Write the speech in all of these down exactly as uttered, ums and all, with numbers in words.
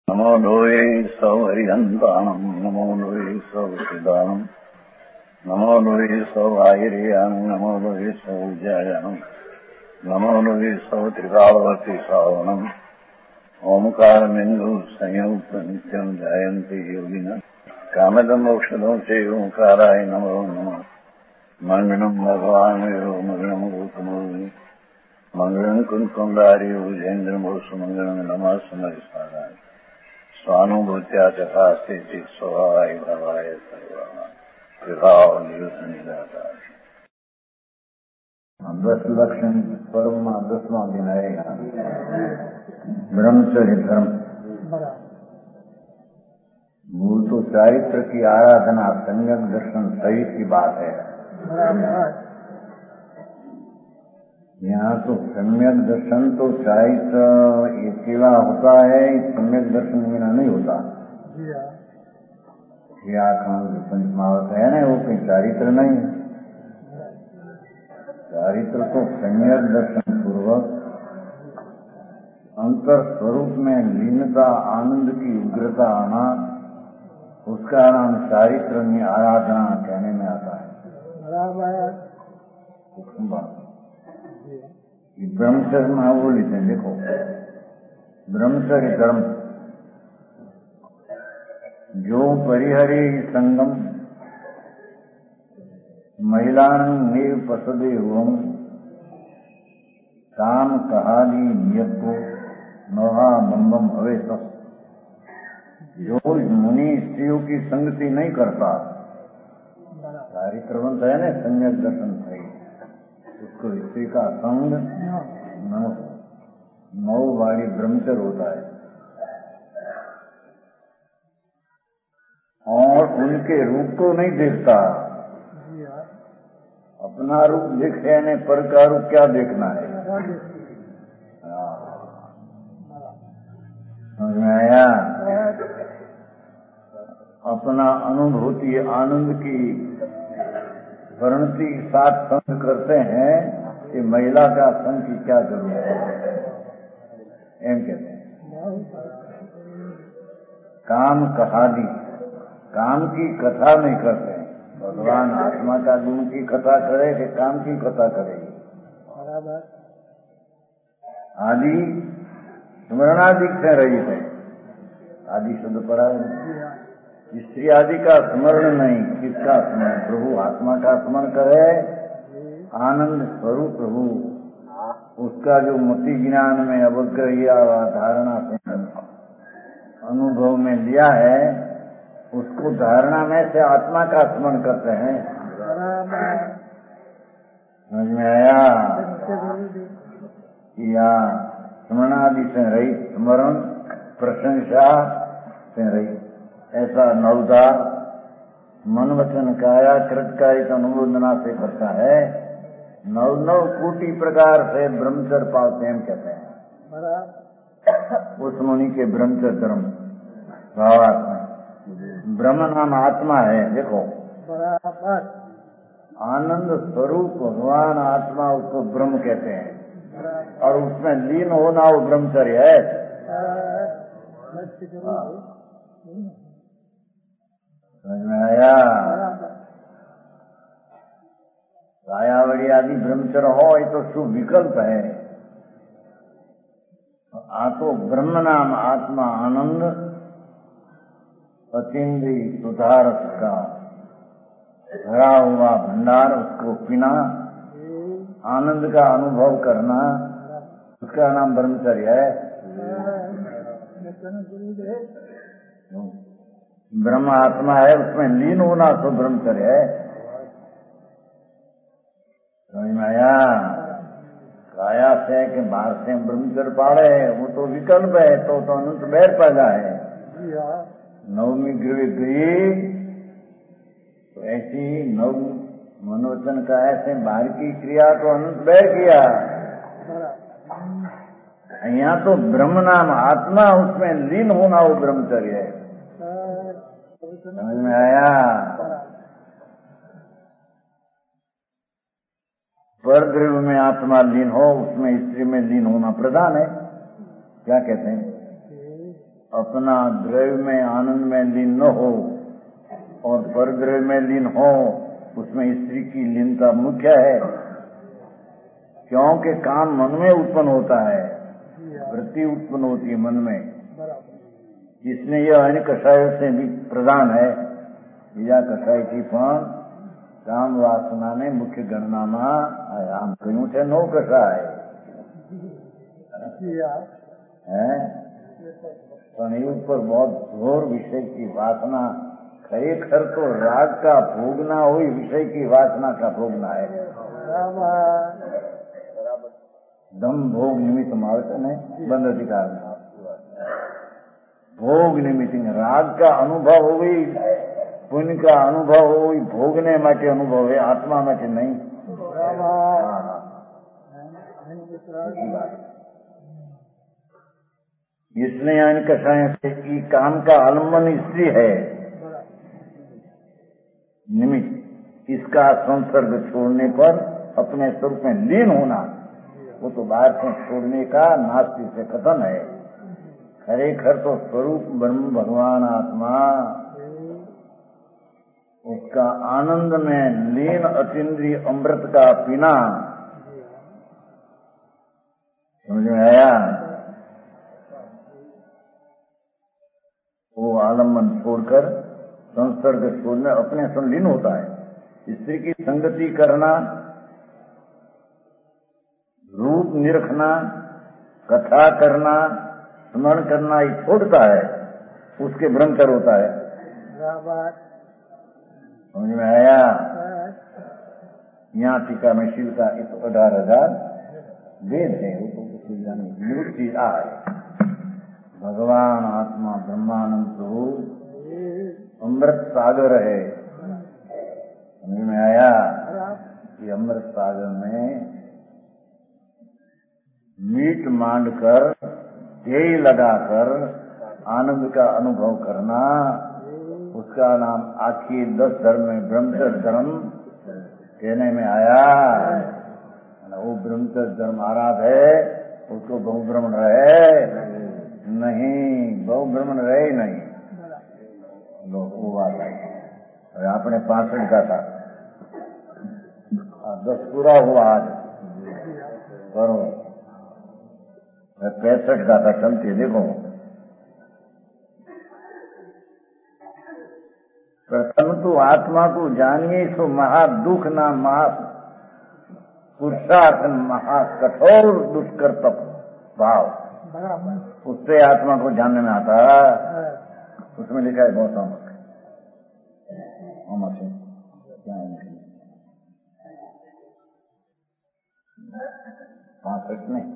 नमो लोये सौहरिहन्ताणम् नमो लोये सौहृदानम् नमो लोये सौभागिर्यानम् नमो लोये सौजायानम् नमो लोये सौत्रिकावती सावनम् ओंकारमिन्दु संयुक्त नित्यम् जायन्ति योगिनः कामदम् मोक्षदम् च ओंकाराय नमो नमः मङ्गलम् भगवान् वीरो मङ्गलम् रूपमोहि मङ्गलम् कुन्कुण्डारि भुजेन्द्रमोसु मङ्गलम् नमः समरिसाराय स्वानुभूत्या तथा स्थिति स्वभावाय भवाय सर्वभाव निदाता। दस लक्षण पर्व में दसवां दिन आएगा ब्रह्मचर्य धर्म। मूल तो चारित्र की आराधना सम्यक दर्शन सहित की बात है। यहाँ तो सम्यक दर्शन तो चारित्र सेवा होता है, सम्यक दर्शन बिना नहीं होता। पंचमावत है ना, वो कहीं चारित्र नहीं। चारित्र तो सम्यक दर्शन पूर्वक अंतर स्वरूप में लीनता आनंद की उग्रता आना, उसका नाम चारित्र में आराधना कहने में आता है। ब्रह्मचर्य में वो लिखे, देखो ब्रह्मचर्य धर्म जो परिहरे संगम महिलान्मेव पसदे हुम काम कहानी नियतो नोहा बम्बम हवे तस। जो मुनि स्त्रियों की संगति नहीं करता, चारित्र बनता है ना, सम्यक दर्शन सही, उसको स्त्री का संग नौ वाली ब्रह्मचर्य होता है। और उनके रूप को नहीं देखता, अपना रूप देखे ने पर का रूप क्या देखना है। समझ में आया? अपना अनुभूति आनंद की परिणति के साथ संग करते हैं कि महिला का संग की क्या जरूरत है, एम कहते हैं। काम कहानी, काम की कथा नहीं करते हैं। भगवान आत्मा का गुण की कथा करे कि काम की कथा करेगी। आदि स्मरणादि से रहित है। आदि शब्द पड़ा है। स्त्री आदि का स्मरण नहीं, किसका स्मरण? प्रभु आत्मा का स्मरण करे, आनंद स्वरूप प्रभु, उसका जो मति ज्ञान में अवग्रह धारणा से अनुभव में लिया है, उसको धारणा में से आत्मा का स्मरण करते हैं। समझ में आया? या स्मरणादि से रहित, स्मरण प्रशंसा से रहित, ऐसा नवदा मन वचन काया कृतकारिक अनुमोदना से करता है। नव नव कोटि प्रकार से ब्रह्मचर्य पालते हैं, कहते हैं उस मुनि के ब्रह्मचर्य धर्म। भावात्मा ब्रह्म नाम आत्मा है। देखो आनंद स्वरूप भगवान आत्मा, उसको ब्रह्म कहते हैं, और उसमें लीन होना वो ब्रह्मचर्य है। समझ में आया? कायावड़ी आदि ब्रह्मचर्य हो, ये तो शुभ विकल्प है। आ तो ब्रह्म नाम आत्मा आनंद अतीन्द्रिय सुधार का भरा हुआ भंडार, उसको पीना, आनंद का अनुभव करना, उसका नाम ब्रह्मचर्य है। ब्रह्म आत्मा है, उसमें लीन होना तो ब्रह्मचर्य है। समझ में आया? काया से के बाहर से ब्रह्मचर्य पाड़े, वो तो विकल्प है, तो तो अनंत बैर पैदा है। नवमी गृह गई तो ऐसी नव मनोवचन का ऐसे बाहर की क्रिया तो अनंत बैर किया। यहाँ तो ब्रह्म नाम आत्मा, उसमें लीन होना वो ब्रह्मचर्य है। समझ में आया? पर द्रव्य में आत्मा लीन हो, उसमें स्त्री में लीन होना प्रधान है। क्या कहते हैं? अपना द्रव्य में आनंद में लीन न हो और परद्रव्य में लीन हो, उसमें स्त्री की लीनता मुख्य है। क्योंकि काम मन में उत्पन्न होता है, वृत्ति उत्पन्न होती है मन में। इसने यह अन्य कषायों से भी प्रधान है। બીજા કસાયથી પણ કામ વાસનાને મુખ્ય ગણનામાં આમ કહ્યું છે નો કસાય है, પણ એ ઉપર बहुत घोर विषय की वासना, खरेखर तो राग का भोगना हो, विषय की वासना का भोगना है। दम भोग निमित्त मार्ग ने बंद अधिकार में भोग निमित्त राग का अनुभव हो गई, पुण्य का अनुभव हो गई, भोगने माटे अनुभव है, आत्मा माटे नहीं। इसलिए अन्य कषाय से कि काम का आलम्बन स्त्री है निमित्त, इसका संसर्ग छोड़ने पर अपने स्वरूप में लीन होना, वो तो बाहर से छोड़ने का नास्ति से कथन है। खरेखर तो स्वरूप ब्रह्म भगवान आत्मा, उसका आनंद में लीन अतीन्द्रिय अमृत का पीना, समझ में आया? वो आलम्बन छोड़कर संसर्ग छोड़ने अपने संग लीन होता है। स्त्री की संगति करना, रूप निरखना, कथा करना, स्मरण करना ये छोड़ता है, उसके ब्रह्मचर्य होता है। समझ में आया? यहाँ टीका में शिव का एक अठारह हजार वेद है, वो तो कुछ जाने निवृत्ति है। भगवान आत्मा ब्रह्मानंद स्वरूप अमृत सागर है। समझ में आया? ये अमृत सागर में मीट मांड कर, ध्येय लगाकर आनंद का अनुभव करना, उसका नाम आखिर दस धर्म में ब्रह्मचर्य धर्म कहने में आया। वो ब्रह्मचर्य धर्म आराध है, उसको बहुब्रह्मण रहे नहीं, बहुब्रह्मण रहे नहीं। वो बात है। आपने पांसठ का था, दस पूरा हुआ आज करो, पैंसठ का था, चलती देखो। प्रथम तो आत्मा को जानिए सो महादुख ना महा पुरुषार्थ महाकठोर दुष्कर तप भाव, उससे आत्मा को जानने में आता। उसमें लिखा है बहुत अमर अमर से पांसठ में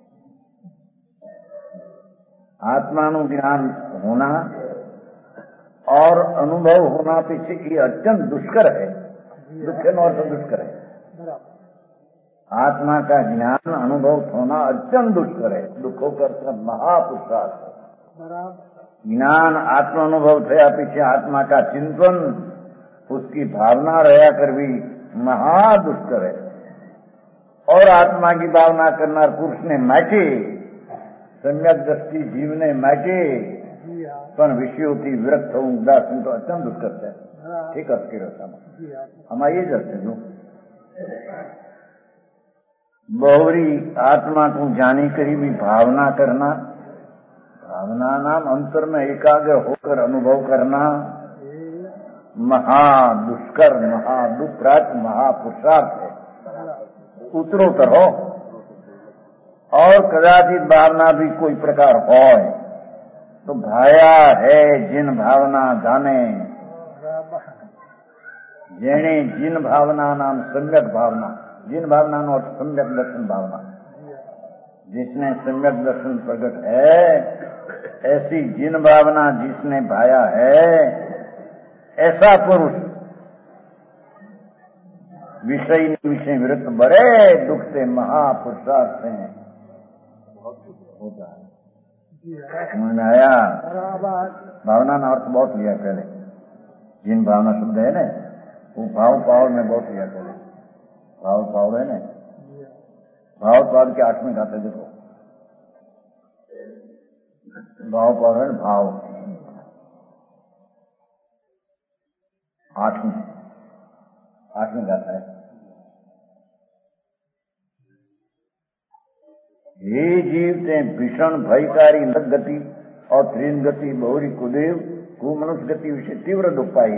आत्मा नु ज्ञान होना और अनुभव होना पीछे की अत्यंत दुष्कर है। दुख और तो दुष्कर है। आत्मा का ज्ञान अनुभव होना अत्यंत दुष्कर है। दुखों का महापुरुषार्थ है। ज्ञान आत्मा अनुभव थया पीछे आत्मा का चिंतन, उसकी भावना रहा कर भी महादुष्कर है। और आत्मा की भावना करना पुरुष ने माटे, सम्यक दृष्टि जीव ने माटे, पण विषयोથી વિરક્ત થવું ઉદાસીન તો અત્યંત દુષ્કર છે। ઠીક અટકી રહ્યો આમાં એ જ હશે। જો बहुरी आत्मा को जानी करी भी भावना करना, भावना नाम अंतर में एकाग्र होकर अनुभव करना, महादुष्कर महादुप्रात महापुरुषार्थ है। उत्तरोत्तर हो और कदाचित भावना भी कोई प्रकार हो तो भाया है जिन भावना जाने, जेने जिन भावना नाम सम्यक भावना, जिन भावना नो सम्यक दर्शन भावना, जिसने सम्यक दर्शन प्रकट है, ऐसी जिन भावना जिसने भाया है, ऐसा पुरुष विषय विषय विरुद्ध बड़े दुख से महापुरुषार्थ से होता है। समझ में आया? भावना का अर्थ बहुत लिया पहले, जिन भावना शब्द है ना, वो भाव पावर में बहुत लिया पहले। भाव पावर है ना, भाव पावर के आठवें गाते देखो, भाव पौरण भाव आठवीं आठवीं गाथा है। हे जीव ते भीषण भयकारी नरक गति और त्रिन गति बहुरी कुदेव को मनुष्य गति विषय तीव्र दुख पाई।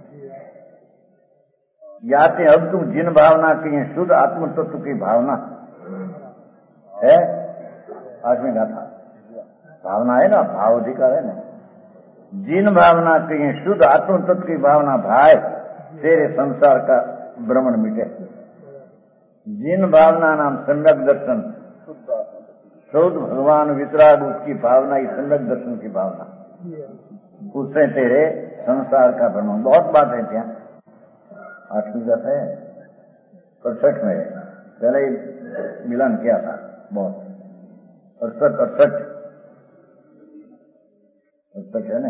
याते अब तुम जिन भावना की शुद्ध आत्म तत्व की भावना है। आठवीं गाथा भावना है ना, भाव अधिकार है ना। जिन भावना की शुद्ध आत्म तत्व की भावना भाई तेरे संसार का भ्रमण मिटे। जिन भावना नाम सम्यक दर्शन शुद्ध भगवान वितराग उसकी भावना ही सम्यक दर्शन की भावना, उससे तेरे संसार का भ्रमण। बहुत बात है क्या आठवीं गाथा है अड़सठ में, पहले ही मिलन किया था बहुत। अड़सठ अड़सठ अड़सठ है ना,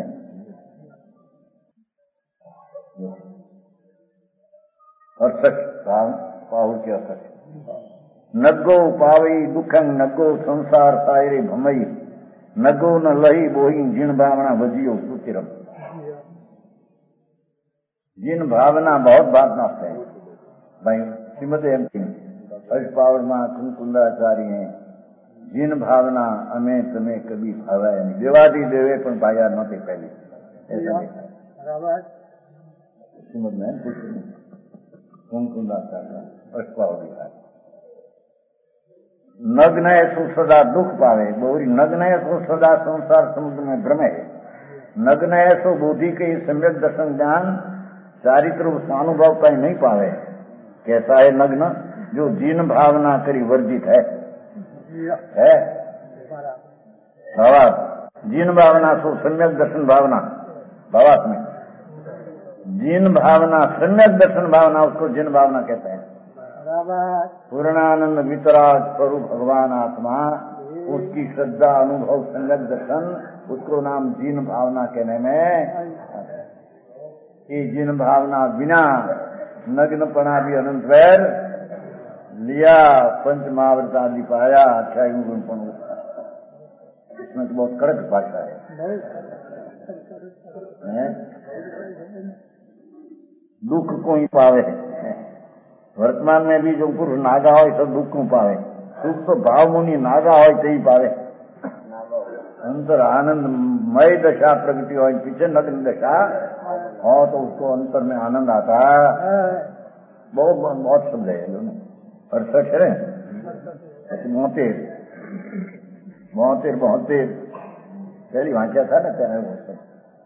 अड़सठ पाहुल के अड़सठ। नगो पावई दुखंग नगो संसार सायरे भमई नगो न लही बोही जिन भावना वजियो सुचिरम। जिन भावना बहुत बात नाते हैं भाई श्रीमद एम सिंह अर्ष पावर मां कुंकुंदाचार्य हैं। जिन भावना अमे तमे कभी भावाया नहीं, देवादी देवे पण भाया नते पहले ऐसा देखा श्रीमद में कुछ कुंकुंदाचार्य अर्ष पावर दिखा। नग्न ऐसो सदा दुख पावे बोरी नग्न ऐसो सदा संसार समुद्र में भ्रमे। नग्न ऐसो बुद्धि के सम्यक दर्शन ज्ञान चारित्र स्वानुभव कहीं नहीं पावे। कैसा है नग्न? जो जिन भावना करी वर्जित है है भावात जिन भावना सो सम्यक दर्शन भावना भावात में जिन भावना सम्यक दर्शन भावना उसको जिन भावना कहते हैं। पूर्णानंद वितराग स्वरूप भगवान आत्मा उसकी श्रद्धा अनुभव सम्यक दर्शन उसको नाम जिन भावना कहने में। ये जिन भावना बिना नग्नपना भी अनंत वैर लिया पंच महाव्रत आदि पाया अठाई गुण पण। इसमें तो बहुत कड़क भाषा है, है? दुख को ही पावे। वर्तमान में भी जो पुरुष नागा हो सब दुख को पावे। सुख तो भाव मुनि नागा हो ही पावे। अंतर आनंद मय दशा प्रगति हो पीछे नग्न दशा हो तो उसको अंतर में आनंद आता है। बहुत बहुत शब्द है अड़सठ है बहत्तर बहत्तर बहत्तर पहली वाक्या था ना क्या है वो सब।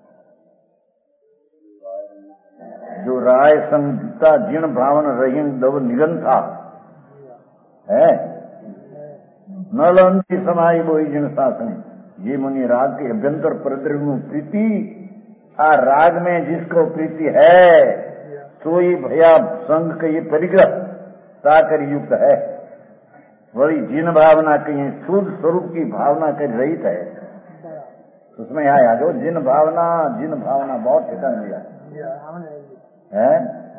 जो राय संगीता जिन भावन रही दव निगन था है न लंती समाई बोई जिन शासन। ये मुनि राग के अभ्यंतर प्रद्रनु प्रीति आ राग में जिसको प्रीति है सोई भया संग के ये परिग्रह ताकर युक्त है। वही जिन भावना की शुद्ध स्वरूप की भावना कर रहित है। उसमें यहाँ याद हो जिन भावना जिन भावना बहुत ठिकान दिया है।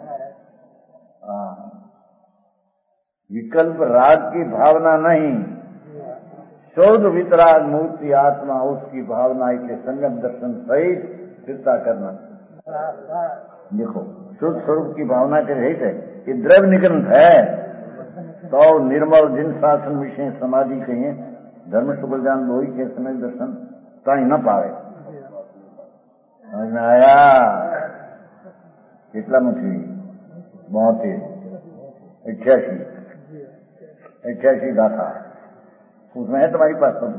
विकल्प राग की भावना नहीं, शोध वितराग मूर्ति आत्मा उसकी भावना के संगम दर्शन सहित चिंता करना। देखो शुद्ध स्वरूप की भावना के रहित है। ये द्रव्य निगंध है तो निर्मल जिन शासन विषय समाधि कहिए धर्म सुबल जान लोही के समय दर्शन कहीं न पावे। समझ में आया? कितना मुझी बहुत ही अठासी अठासी गाथा उसमें है तुम्हारी पास सब।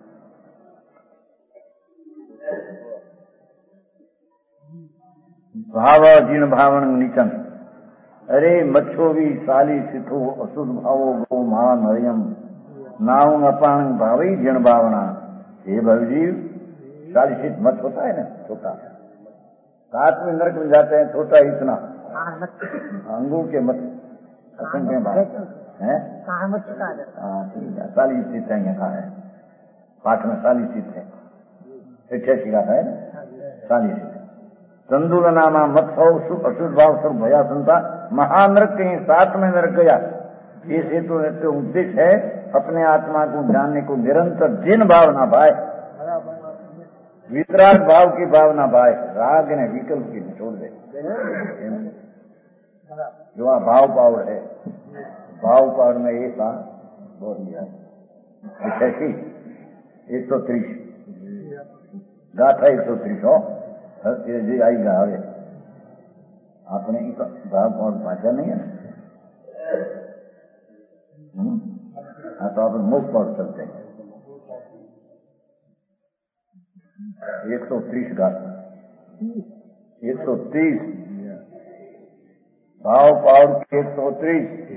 भाव जिन भावण नीचन अरे मच्छो भी साली सिथो असुद भावो गो मान हरियम नाऊ अपांग भावी जिन भावना। हे भवजीव साली सित मत होता है ना छोटा, साथ में नरक में जाते हैं छोटा इतना अंगूर के मत असंख्य भाव है। हाँ ठीक है साली सित है यहाँ है पाठ में साली सित है अठासी का है साली सित। संदूल नामा मत हो सुख अशुद्ध भाव सब भया संता महानरक कहीं साथ में नरक गया। इस हेतु तो उद्देश्य है अपने आत्मा को जानने को निरंतर जिन भावना भाई वितराग भाव की भावना भाई राग ने विकल्प की छोड़ दे। जो आ भाव पावड़ है, भाव पावड़ में एक आ बोल दिया अठासी एक सौ तीस गाथा एक सौ तीस हो जी आई गा आवे आपने भाव पावड़ भाषा नहीं है हाँ तो अपन मुख पावड़ चलते हैं एक सौ तीस गाथा एक सौ तीस भाव पावड़ एक सौ तीस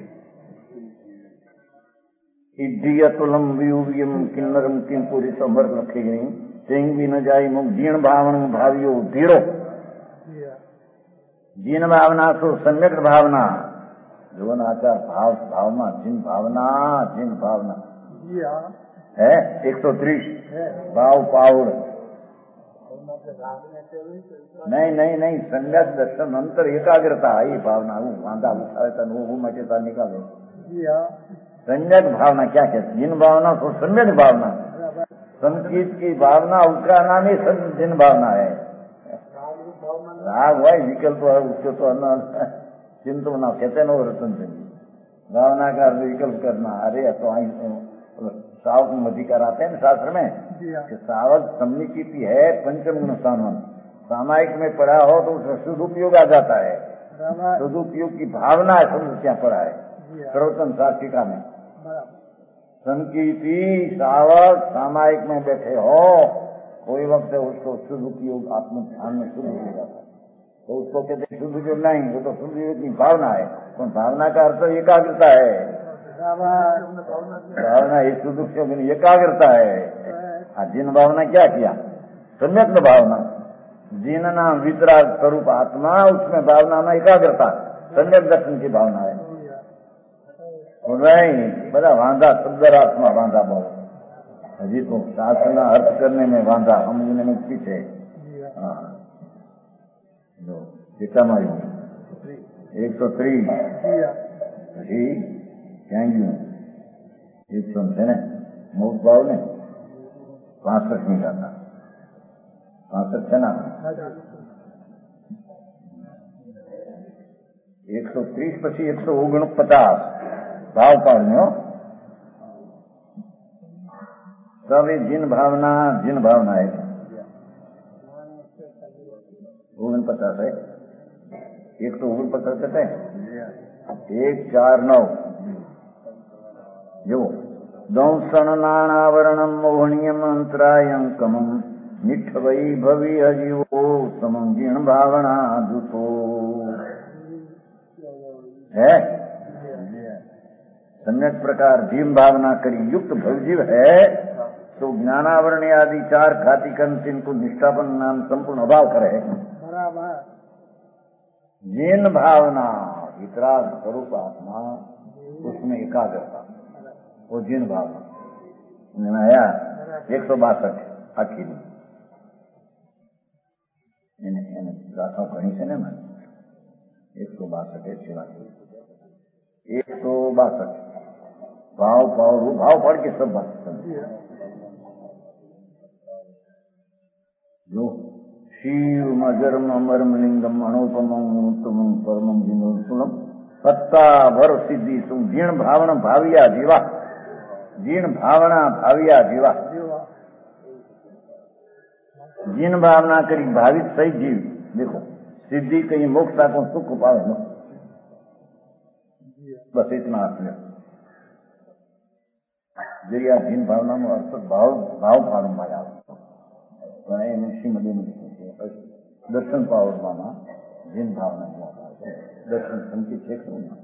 इज्जियतुलम वियुव्यम किन्नरम किंपुरी संभर लखी गई तेंग भी न जाई मुख जीण भावना भावियो धीरो जीन भावना सो सम्यक भावना जो नाचा भाव भावना जिन भावना जिन भावना है एक सौ तीस भाव पावड़ नहीं नहीं नहीं सम्यक दर्शन अंतर एकाग्रता आई भावना वो वांधा उठावे तन वो मचेता निकाले सम्यक भावना क्या कहते जिन भावना तो सम्यक भावना संकीत की भावना उसका नाम ही जिन भावना है राग भाई विकल्प है उसको तो चिंतु ना कहते न रतन सिंह भावना का विकल्प करना अरे तो सावक में अधिकार आते हैं शास्त्र में कि सावक सम्मिकी है पंचम गुण स्थान सामायिक में पढ़ा हो तो उसमें सदुपयोग आ जाता है सदुपयोग की भावना है शब्द क्या पढ़ा है सर्वोत्तम साक्षिका में संकीर्ति सावक सामायिक में बैठे हो कोई वक्त उसको सदुपयोग आत्म ध्यान में शुद्ध हो जाता है तो उसको कहते शुद्ध उपयोग नहीं वो तो शुद्ध उपयोग की भावना है तो भावना का अर्थ एकाग्रता है भावना इस शुद्ध उपयोग की एकाग्रता है जिन भावना क्या किया सम्यक भावना जिन नाम वितराग स्वरूप आत्मा उसमें भावना में एकाग्रता सम्यक दर्शन की भावना है नहीं बड़ा वांधा शब्दरात्मा वांधा बहुत हजी तो शास्त्र का अर्थ करने में वांधा हम में पीछे हाँ एक सौ तीस પછી ક્યાં एक सौ है मुख भाव ने पांसठ नहीं करना पांसठ है ना एक सौ तीस પછી एक सौ ओगणपचास भाव पाड़ने तब जिन भावना जिन भावना है ओगणपचास है एक सौ ओगणपचास कहते हैं एक चार नौ जो दंसन नानावरणम मोहनीयम अंतरायंकम निठ वही भवि अजीवो समम जीर्ण भावना दुतो है सम्यक प्रकार जीव भावना करी युक्त भवजीव है तो ज्ञानावरण आदि चार खाती कंसिन को निष्ठापन नाम संपूर्ण अभाव करे जिन भावना वितराग स्वरूप आत्मा उसमें एकाग्रता वो जिन भावना आया एक सौ बासठ आखिर गाथा घनी से मैं एक सौ बासठ है सेवा एक सौ बासठ भाव पाव भाव पढ़ के सब बात जो शिव मजर्म मर्म लिंगम अणोपम उत्तम परम जिनोत्तम सत्ता भर सिद्धि सुम जीर्ण भावना भाविया जीवा जीर्ण भावना भाविया जीवा जीर्ण भावना करी भावित सही जीव देखो सिद्धि कहीं मोक्ष को सुख पावे न बस इतना अर्थ है जरिया जीर्ण भावना में अर्थ भाव भाव फाड़ू माया श्रीमदी दर्शन पावर मामा जिन भावना दर्शन संकेत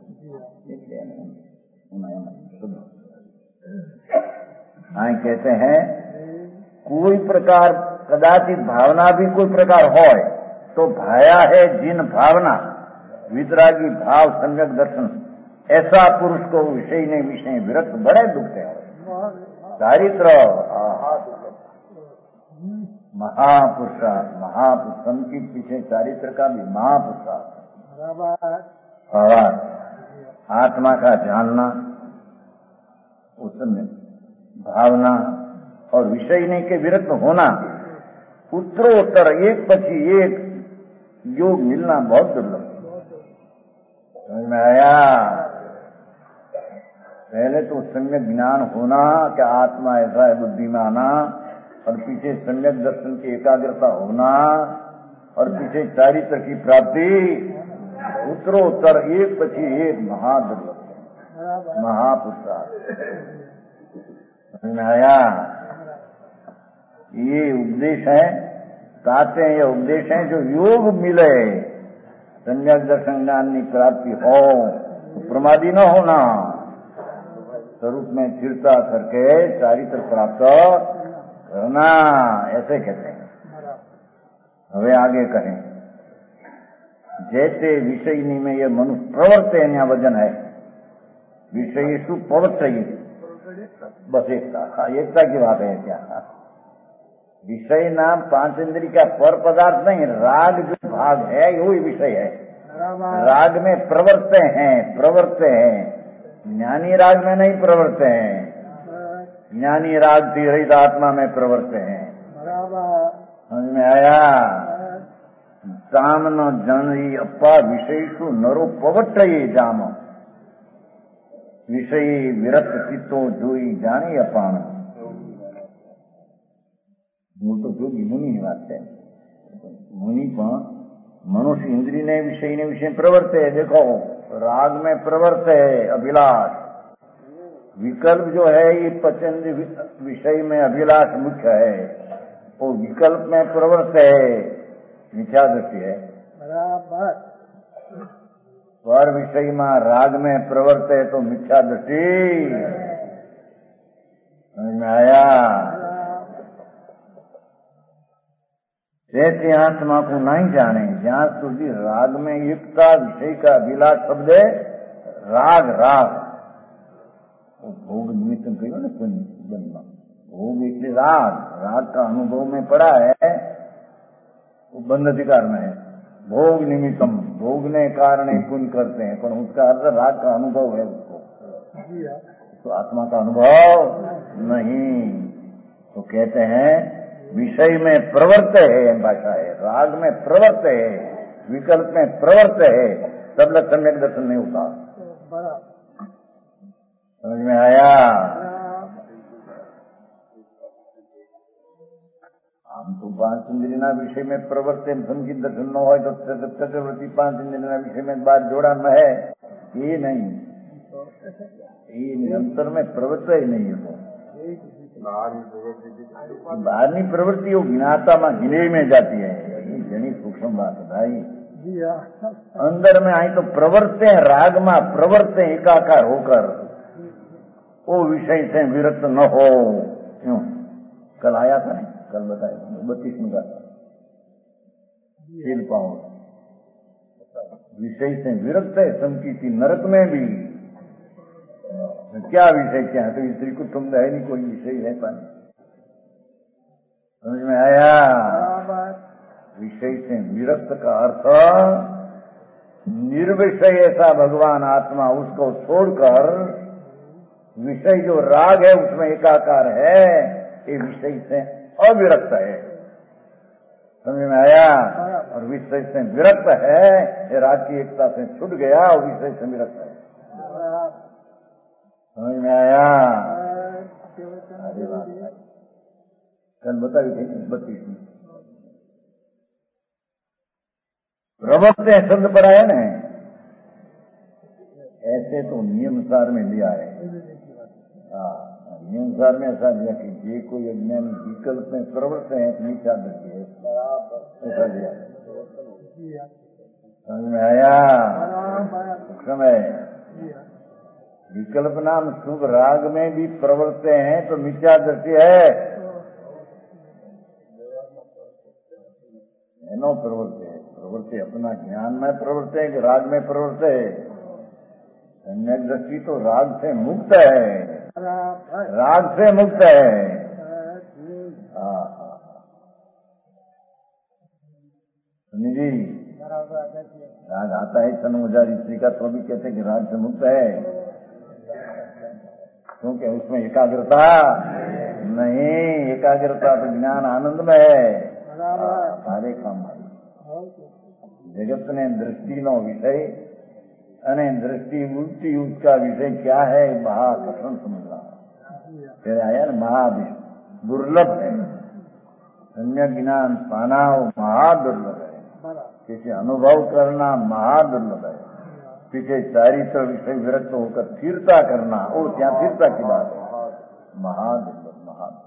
हाँ कहते हैं कोई प्रकार कदाचित भावना भी कोई प्रकार हो तो भाया है जिन भावना वितरागी भाव सम्यक दर्शन ऐसा पुरुष को विषय ने विषय विरक्त बड़े दुखते हैं चारित्र महापुरुषा महापुरुषम की पीछे चारित्र का भी महापुरुषा आत्मा का जानना उसमें भावना और विषय नहीं के विरक्त होना उत्तरोत्तर एक पछी एक योग मिलना बहुत दुर्लभ। समझ में आया? पहले तो सम्यक ज्ञान होना कि आत्मा ऐसा है बुद्धि में आना, और पीछे सम्यक दर्शन की एकाग्रता होना, और पीछे चारित्र की प्राप्ति, उत्तरोत्तर एक पछी एक महादुर्लभ, महापुरुषार्थ। समझ में आया? ये उपदेश है, कहते हैं ये उपदेश है जो योग मिले, सम्यक दर्शन ज्ञान की प्राप्ति हो, प्रमादी न होना, स्वरूप में स्थिरता करके चारित्र प्राप्त करना, ऐसे कहते हैं। हवे आगे कहें, जैसे विषयनी में ये मनुष्य प्रवर्ते यहाँ वजन है, विषयेषु प्रवर्तये, बस एकता, एकता की बात है क्या? विषय नाम पांच इंद्रिय का पर पदार्थ नहीं, राग जो भाग है वही विषय है। राग में प्रवर्ते हैं, प्रवर्ते हैं, ज्ञानी राग में नहीं प्रवर्ते हैं, ज्ञानी राग तीरित आत्मा में प्रवर्ते हैं। समझ में आया? जाम न जन अप्पा विषयेषु नरो प्रवर्तये जाम, विषयी विरक्त चित्तो जोई जाने अपान। मूल तो जोगी मुनि ની વાત છે। मुनि પણ मनुष्य इंद्रिय ने विषय ने विषय प्रवर्ते, देखो राग में प्रवर्ते अभिलाष, विकल्प जो है ये पचेंद्र विषय में अभिलाष मुख्य है, वो विकल्प में प्रवर्ते मिथ्या दृष्टि है बराबर। स्वर विषय में राग में प्रवर्ते तो मिथ्या दृष्टि। समझ में आया? जैसे आत्मा को नहीं जाने, जहां સુધી राग में युक्ता विषय का अभिलाष शब्द है राग, राग वो भोग निमित्त कहो ना बनना, भोग इसलिए राग, राग का अनुभव में पड़ा है, वो बंध अधिकार में है। भोग निमित्तम, भोगने कारण पुण्य करते हैं, पर उसका अर्थ राग का अनुभव है उसको, तो आत्मा का अनुभव नहीं। तो कहते हैं विषय में प्रवर्त है, भाषा है, राग में प्रवर्त है, विकल्प में प्रवर्त है, तब लग सम्यक दर्शन नहीं होता। समझ में आया? हम तो पांच इंद्रिय विषय में प्रवर्त संचित दर्शन न हो तो चतुर्वृत्ति पांच इंद्रिय विषय में बात जोड़ा न है, ये नहीं, ये निरंतर में प्रवृत्त ही नहीं है। बाहरनी प्रवृत्ति वो ज्ञाता में गिने में जाती है, ये घनी सूक्ष्म बात है भाई। अंदर में आई तो प्रवर्ते राग में प्रवर्ते एकाकार होकर, वो विषय से विरक्त न हो। क्यों? कल आया था नहीं, कल बताया बत्तीस में का खेल पाओ, विषय से विरक्त है, संकीर्ति नरक में भी क्या विषय क्या है, तो स्त्री को तुम है नहीं, कोई विषय है पानी। समझ में आया? विषय से विरक्त का अर्थ निर्विषय ऐसा भगवान आत्मा, उसको छोड़कर विषय जो राग है उसमें एकाकार है, ये विषय से अविरक्त है। समझ में आया? और विषय से विरक्त है, ये राग की एकता से छूट गया और विषय से विरक्त है। समझ में आया? अरे बात कल बताई थी बत्तीस में प्रवक्ते हैं शब्द पढ़ाया ना, ऐसे तो नियमसार में लिया है। नियमसार में ऐसा लिया कि जे कोई अज्ञानी विकल्प में प्रवृत्त है नीचा दृष्टि है, ऐसा लिया। समझ में आया? समय विकल्प नाम शुभ राग में भी प्रवर्ते हैं तो मिथ्या दृष्टि है, नो प्रवर्ते है। प्रवृत्ति अपना ज्ञान में प्रवृत्ति है कि राग में प्रवृत्ति है। सम्यक दृष्टि तो राग से मुक्त है, राग से मुक्त है। जी राग आता है तनुजारी स्त्री का, तो भी कहते हैं कि राग से मुक्त है, क्योंकि उसमें एकाग्रता नहीं, एकाग्रता तो ज्ञान आनंद में है। સારે કામ આવી જગતને દૃષ્ટિનો વિષય અને दृष्टि उल्टी उसका विषय क्या है महाकथन समझना फिर आया ना महाविष्णु दुर्लभ है सम्यक ज्ञान पाना महादुर्लभ है किसी अनुभव करना महादुर्लभ है पीछे चारित्र विषय विरक्त होकर स्थिरता करना वो क्या स्थिरता की बात है महादुर्लभ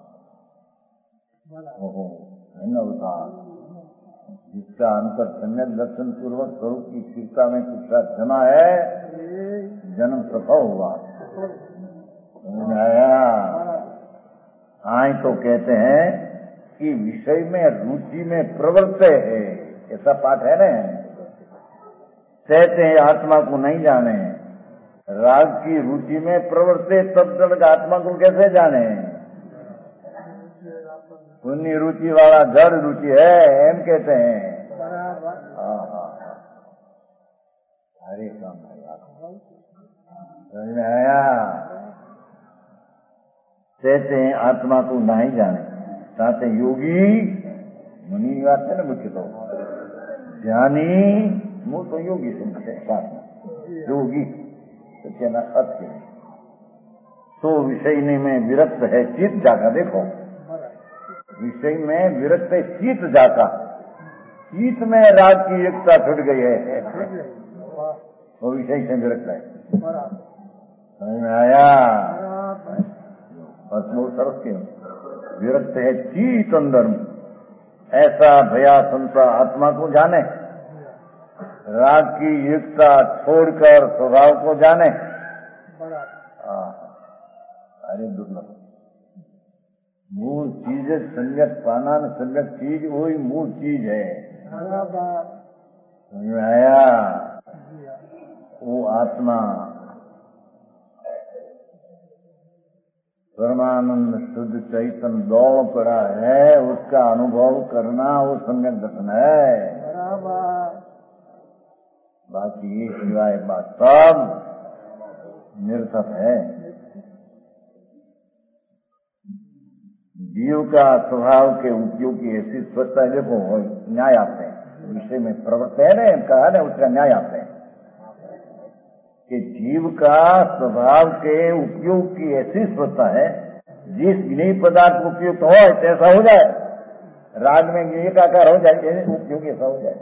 महादुर्लभ जिसका अंतर सम्यक दर्शन पूर्वक स्वरूप की स्थिरता में कुछ जमा है जन्म सफल हुआ आया आए तो कहते हैं कि विषय में रुचि में प्रवृत्त है ऐसा पाठ है ना कहते हैं आत्मा को नहीं जाने राग की रुचि में प्रवृत्त तब तक आत्मा को कैसे जाने पुण्य रुचि वाला जड़ रुचि है एम कहते हैं हरे काम समझ में आया कहते हैं आत्मा को नहीं जाने साथ योगी मुनि की बात है ना मुख्य तो ज्ञानी मुझ तो योगी सुनते योगी सत्य ना सत्य तो विषय में विरक्त है चित्त जागा देखो विषय में विरक्त शीत जाता शीत में राग की एकता छुट गई है वो विषय से विरक्त है समझ में आया बस बहुत सरस के विरक्त है शीत अंदर ऐसा भया संता आत्मा को जाने राग की एकता छोड़कर स्वभाव को जाने अरे दुर्लभ मूल चीज है सम्यक पाना न सम्यक चीज वही मूल चीज है समझ में आया वो आत्मा परमानंद शुद्ध चैतन्य दौड़ पड़ा है उसका अनुभव करना वो सम्यक दर्शन है बाकी ये सिवाय बात सब निरर्थक है जीव का स्वभाव के उपयोग की ऐसी स्वच्छता है देखो न्याय आते हैं विषय में प्रवृत्त है ना कहा ना उसका न्याय आते हैं कि जीव का स्वभाव के उपयोग की ऐसी स्वच्छता है जिस ज्ञेय पदार्थ उपयुक्त हो ऐसा हो जाए राग में ज्ञेय का आकार हो जाए उपयोग ऐसा हो जाए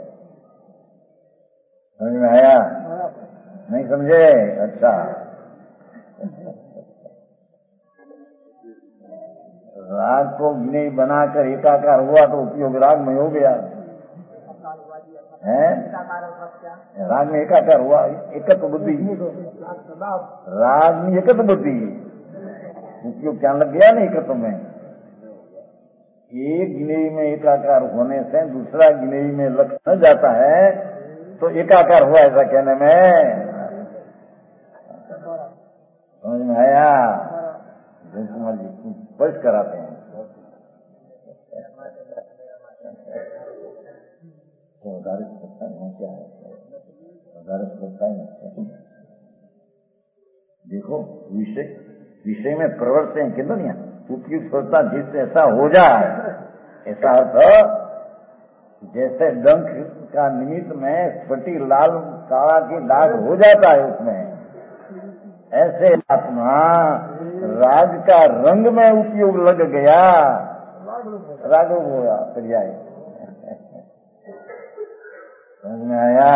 समझ में आया नहीं समझे अच्छा राग को ज्ञेय बनाकर एकाकार हुआ तो उपयोग राग में हो गया है राग में एकाकार हुआ एकत्व बुद्धि राग में एकत्व बुद्धि उपयोग क्या लग गया ना एकत्व में एक ज्ञेय में एकाकार होने से दूसरा ज्ञेय में लक्ष्य न जाता है तो एकाकार हुआ ऐसा कहने में समझ में आया कुमार जी स्पष्ट कराते हैं तो उदाहरण सकता है क्या है उदाहरण सकता है देखो विषय विषय में प्रवृत्त हैं कितना नहीं उपयुक्त सोचता जिससे ऐसा हो जाए ऐसा अर्थ जैसे डंक का निमित्त में स्फटी लाल काला की दाग हो जाता है उसमें ऐसे आत्मा राग का रंग में उपयोग लग गया राग हो गया पर्याय समझ में आया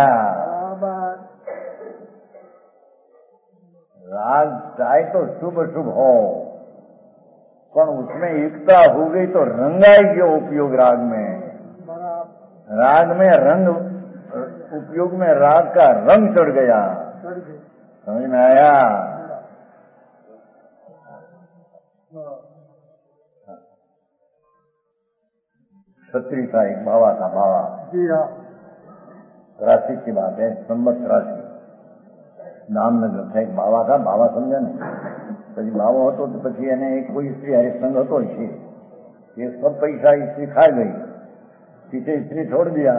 राग चाहे तो शुभ शुभ हो पर उसमें एकता हो गई तो रंगाई के उपयोग राग में राग में रंग उपयोग में राग का रंग चढ़ गया समझ में आया छत्री था एक बाबा था बाबा जी हाँ राशि की बात है संबत राशि नाम नगर था एक बाबा था बाबा समझे ने પછી બાવો હતો તો પછી એને એક કોઈ સ્ત્રી હરિસંગ હતો છે ये सब पैसा स्त्री खा गई पीछे स्त्री छोड़ दिया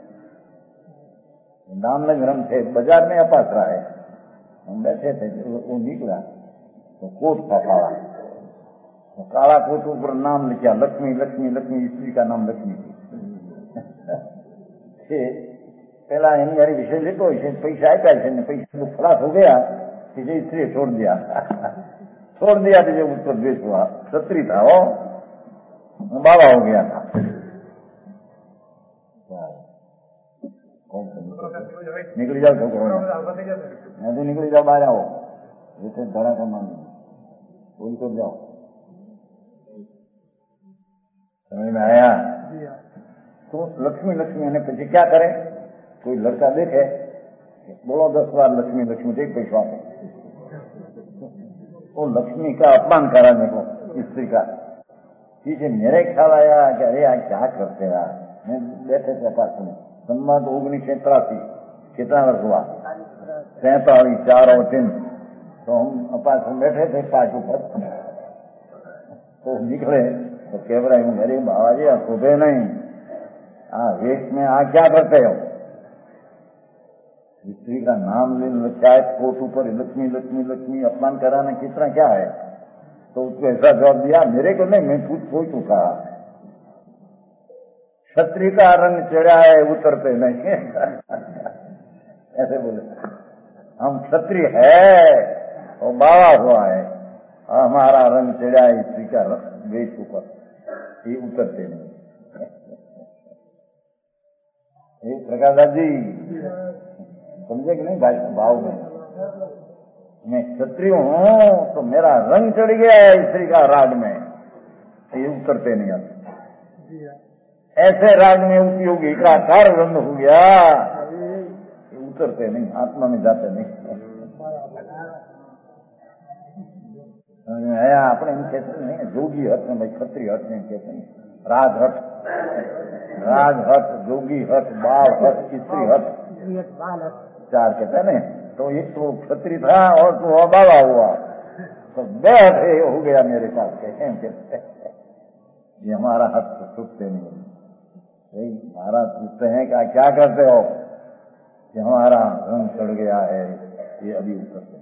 नाम में गरम थे बाजार में अपास रहा है हम बैठे थे वो निकला तो कोट था काला तो काला कोट ऊपर नाम लिखा लक्ष्मी लक्ष्मी लक्ष्मी स्त्री का नाम लक्ष्मी थी કે પેલા એની યારી વિષય લેતો હોય છે, પૈસા આપ્યા છે ને પૈસા ખલાસ હો ગયા कि जो स्त्री छोड़ दिया छोड़ दिया तो जो उसको द्वेष हुआ, क्षत्रिय था वो, बाबा हो गया था। निकल जाओ छोकरो, नहीं तो निकल जाओ, बाहर आओ, जैसे धड़ा का मान बोल कर जाओ। समझ में आया? तो लक्ष्मी लक्ष्मी ने પછી क्या करे, कोई लड़का देखे, बोलो दस बार लक्ष्मी लक्ष्मी एक पैसा है, वो लक्ष्मी का अपमान कराने को स्त्री का। पीछे मेरे ख्याल आया कि अरे यार क्या करते यार, मैं बैठे थे पास में संवाद ओगनीस सौ तिरासी कितना वर्ष हुआ, सैतालीस चार और तीन, तो हम अपास में बैठे थे पांच ऊपर, तो निकले तो कह रहे हूँ मेरे बाबा जी आप सुबह नहीं, हाँ वेश में आ क्या करते हो, स्त्री का नाम लेने चाहे कोट ऊपर लक्ष्मी लक्ष्मी लक्ष्मी अपमान कराना कितना क्या है, तो उसको ऐसा जवाब दिया, मेरे को नहीं, मैं पूछ पूछ चुका, क्षत्रिय का रंग चढ़ा है उतरते नहीं ऐसे बोले, हम क्षत्रिय है और बाबा हुआ है, हमारा रंग चढ़ा है स्त्री का वेश ऊपर, ये उतरते नहीं। प्रकाश दास जी समझे कि नहीं भाई, भाव में मैं क्षत्रिय हूं तो मेरा रंग चढ़ गया है स्त्री का राग में, ये उतरते नहीं आते। ऐसे राग में उपयोगी का कार रंग हो गया, ये उतरते नहीं, आत्मा में जाते नहीं। आया अपने इन कहते नहीं, जोगी हट में भाई क्षत्रिय हट नहीं कहते नहीं, राग हट, राग हट, जोगी हट, बाल हट, स्त्री हट, चार कहते हैं, तो एक तो क्षत्रिय था और तो बाबा हुआ, तो बैठ हो गया मेरे पास, कहते ये हमारा हक तो छूटते नहीं, महाराज पूछते हैं क्या क्या करते हो, कि हमारा रंग चढ़ गया है, ये अभी उतरते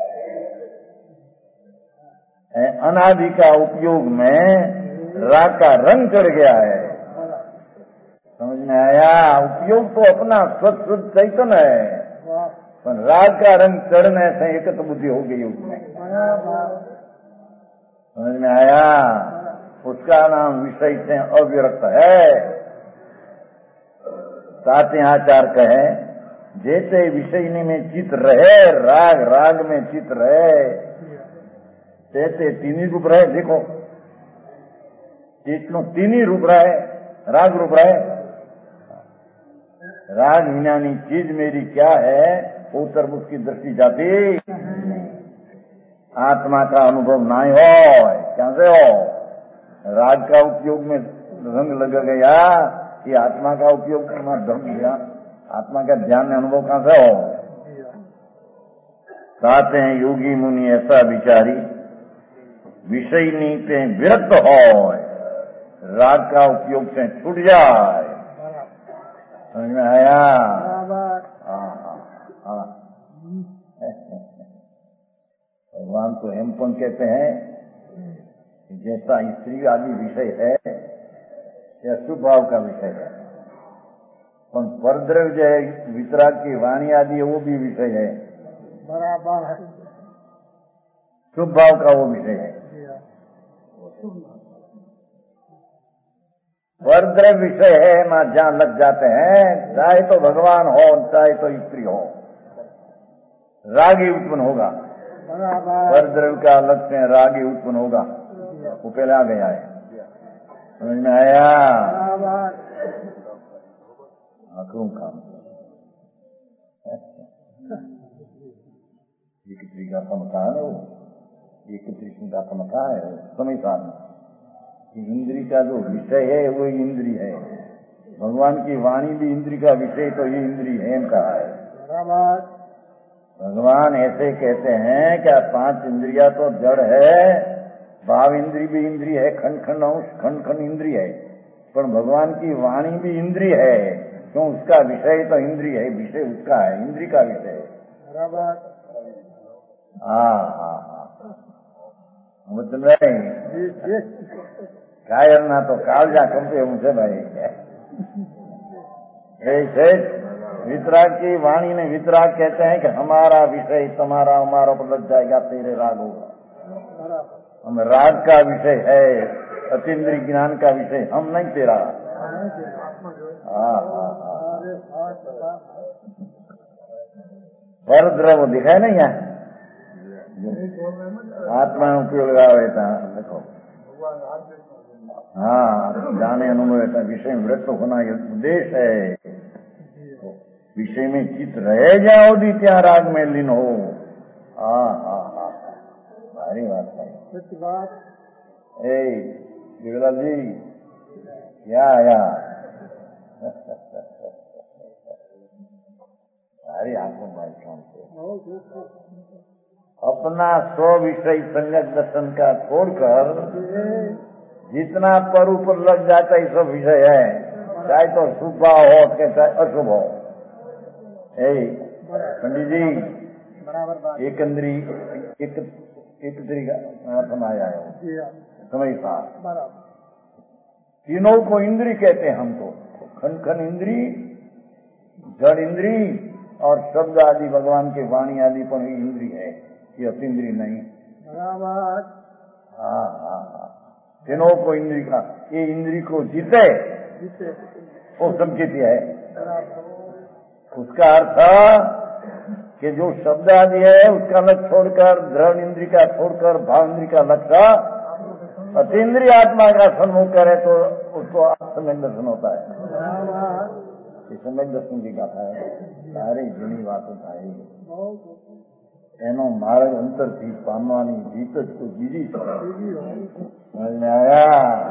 हैं। अनादि का उपयोग में राग का रंग चढ़ गया है, समझ में आया? उपयोग तो अपना स्वच्छ शुद्ध चैतन्य है, पर राग का रंग चढ़ने से एक तो बुद्धि हो गई उसमें, समझ में आया? उसका नाम विषय से अविरक्त है। साथ आचार कहे जैसे विषय में चित रहे, राग राग में चित रहे, तैसे तीन ही रूप रहे। देखो चित नो तीन ही रूप रहे, राग रूप रहे, राग विनानी चीज मेरी क्या है, उत्तर उसकी दृष्टि जाती, आत्मा का अनुभव ना हो, क्या से हो, राग का उपयोग में रंग लग गया, कि आत्मा का उपयोग करना धर्म गया, आत्मा का ध्यान में अनुभव कहां से हो। कहते हैं योगी मुनि ऐसा विचारी, विषय नीते विरक्त हो, राग का उपयोग से छूट जाए। समझ में आया? भगवान तो हेमपन कहते हैं जैसा स्त्री आदि विषय है या शुभाव का विषय है, पर परद्रव्य वितराग की वाणी आदि वो भी विषय है, बराबर है, शुभ भाव का वो विषय है। परद्रव्य विषय है मां जहां लग जाते हैं, चाहे तो भगवान हो चाहे तो स्त्री हो, राग ही उत्पन्न होगा, परद्रव्य का लक्ष्य राग ही उत्पन्न होगा, वो पहले आ गया है। समझ में आया? आंखों काम एक तरीका समझा है, वो एक तरीका का समझा है समय साथ इंद्री का जो विषय है वो इंद्री है, भगवान की वाणी भी इंद्री का विषय, तो ये इंद्री है कहा है। भगवान ऐसे कहते हैं क्या पांच इंद्रिया तो जड़ है, भाव इंद्री भी इंद्री है, खंड खंड अंश खंड खंड इंद्री है, पर भगवान की वाणी भी इंद्री है, क्यों? उसका विषय तो इंद्री है, विषय उसका है, इंद्री का विषय है। हाँ हाँ हाँ मतलब नहीं कायर ना तो काल जा कंपे मुझे भाई ऐसे वितराग की वाणी में वितराग कहते हैं कि हमारा विषय तुम्हारा हमारा पर लग जाएगा, तेरे राग होगा। हम राग का विषय है, अतीन्द्रिय ज्ञान का विषय हम नहीं तेरा। हाँ हाँ हाँ, पर द्रव दिखाए नहीं यहाँ आत्मा उपयोग लगावे था। देखो हाँ, जाने अनुभव विषय में वृत्त होना ये उद्देश्य है। विषय में चित्त रहे जाओ दी क्या राग में लीन हो। हाँ हाँ हाँ, भारी बात है। ए बिरलाल जी क्या आया भारी आंखों भाई काम से अपना स्व विषय संगत दर्शन का छोड़कर जितना पर ऊपर लग जाता है सब विषय है, चाहे तो शुभ भाव हो चाहे अशुभ हो। पंडित जी एक इंद्री एक एक तरीका समाया है समय का तीनों को इंद्री कहते हैं हम तो। खन खन इंद्री, जड़ इंद्री और शब्द आदि भगवान के वाणी आदि पर ही इंद्री है, ये अतीन्द्रिय नहीं। बराबर। हाँ हाँ हाँ, तीनों को इंद्री का, ये इंद्री को जीते वो संकेत है। उसका अर्थ कि जो शब्द आदि है उसका लक्ष्य छोड़कर, दृढ़ इंद्री का छोड़कर भाव इंद्री का लक्ष्य अतीन्द्रिय आत्मा का सन्मुख करे तो उसको सम्यक दर्शन होता है। ये सम्यक दर्शन की गाथा है, सारी जूनी बातें भाई एनो मार्ग अंतर थी पामवानी जीत को जीजी समझ में आया।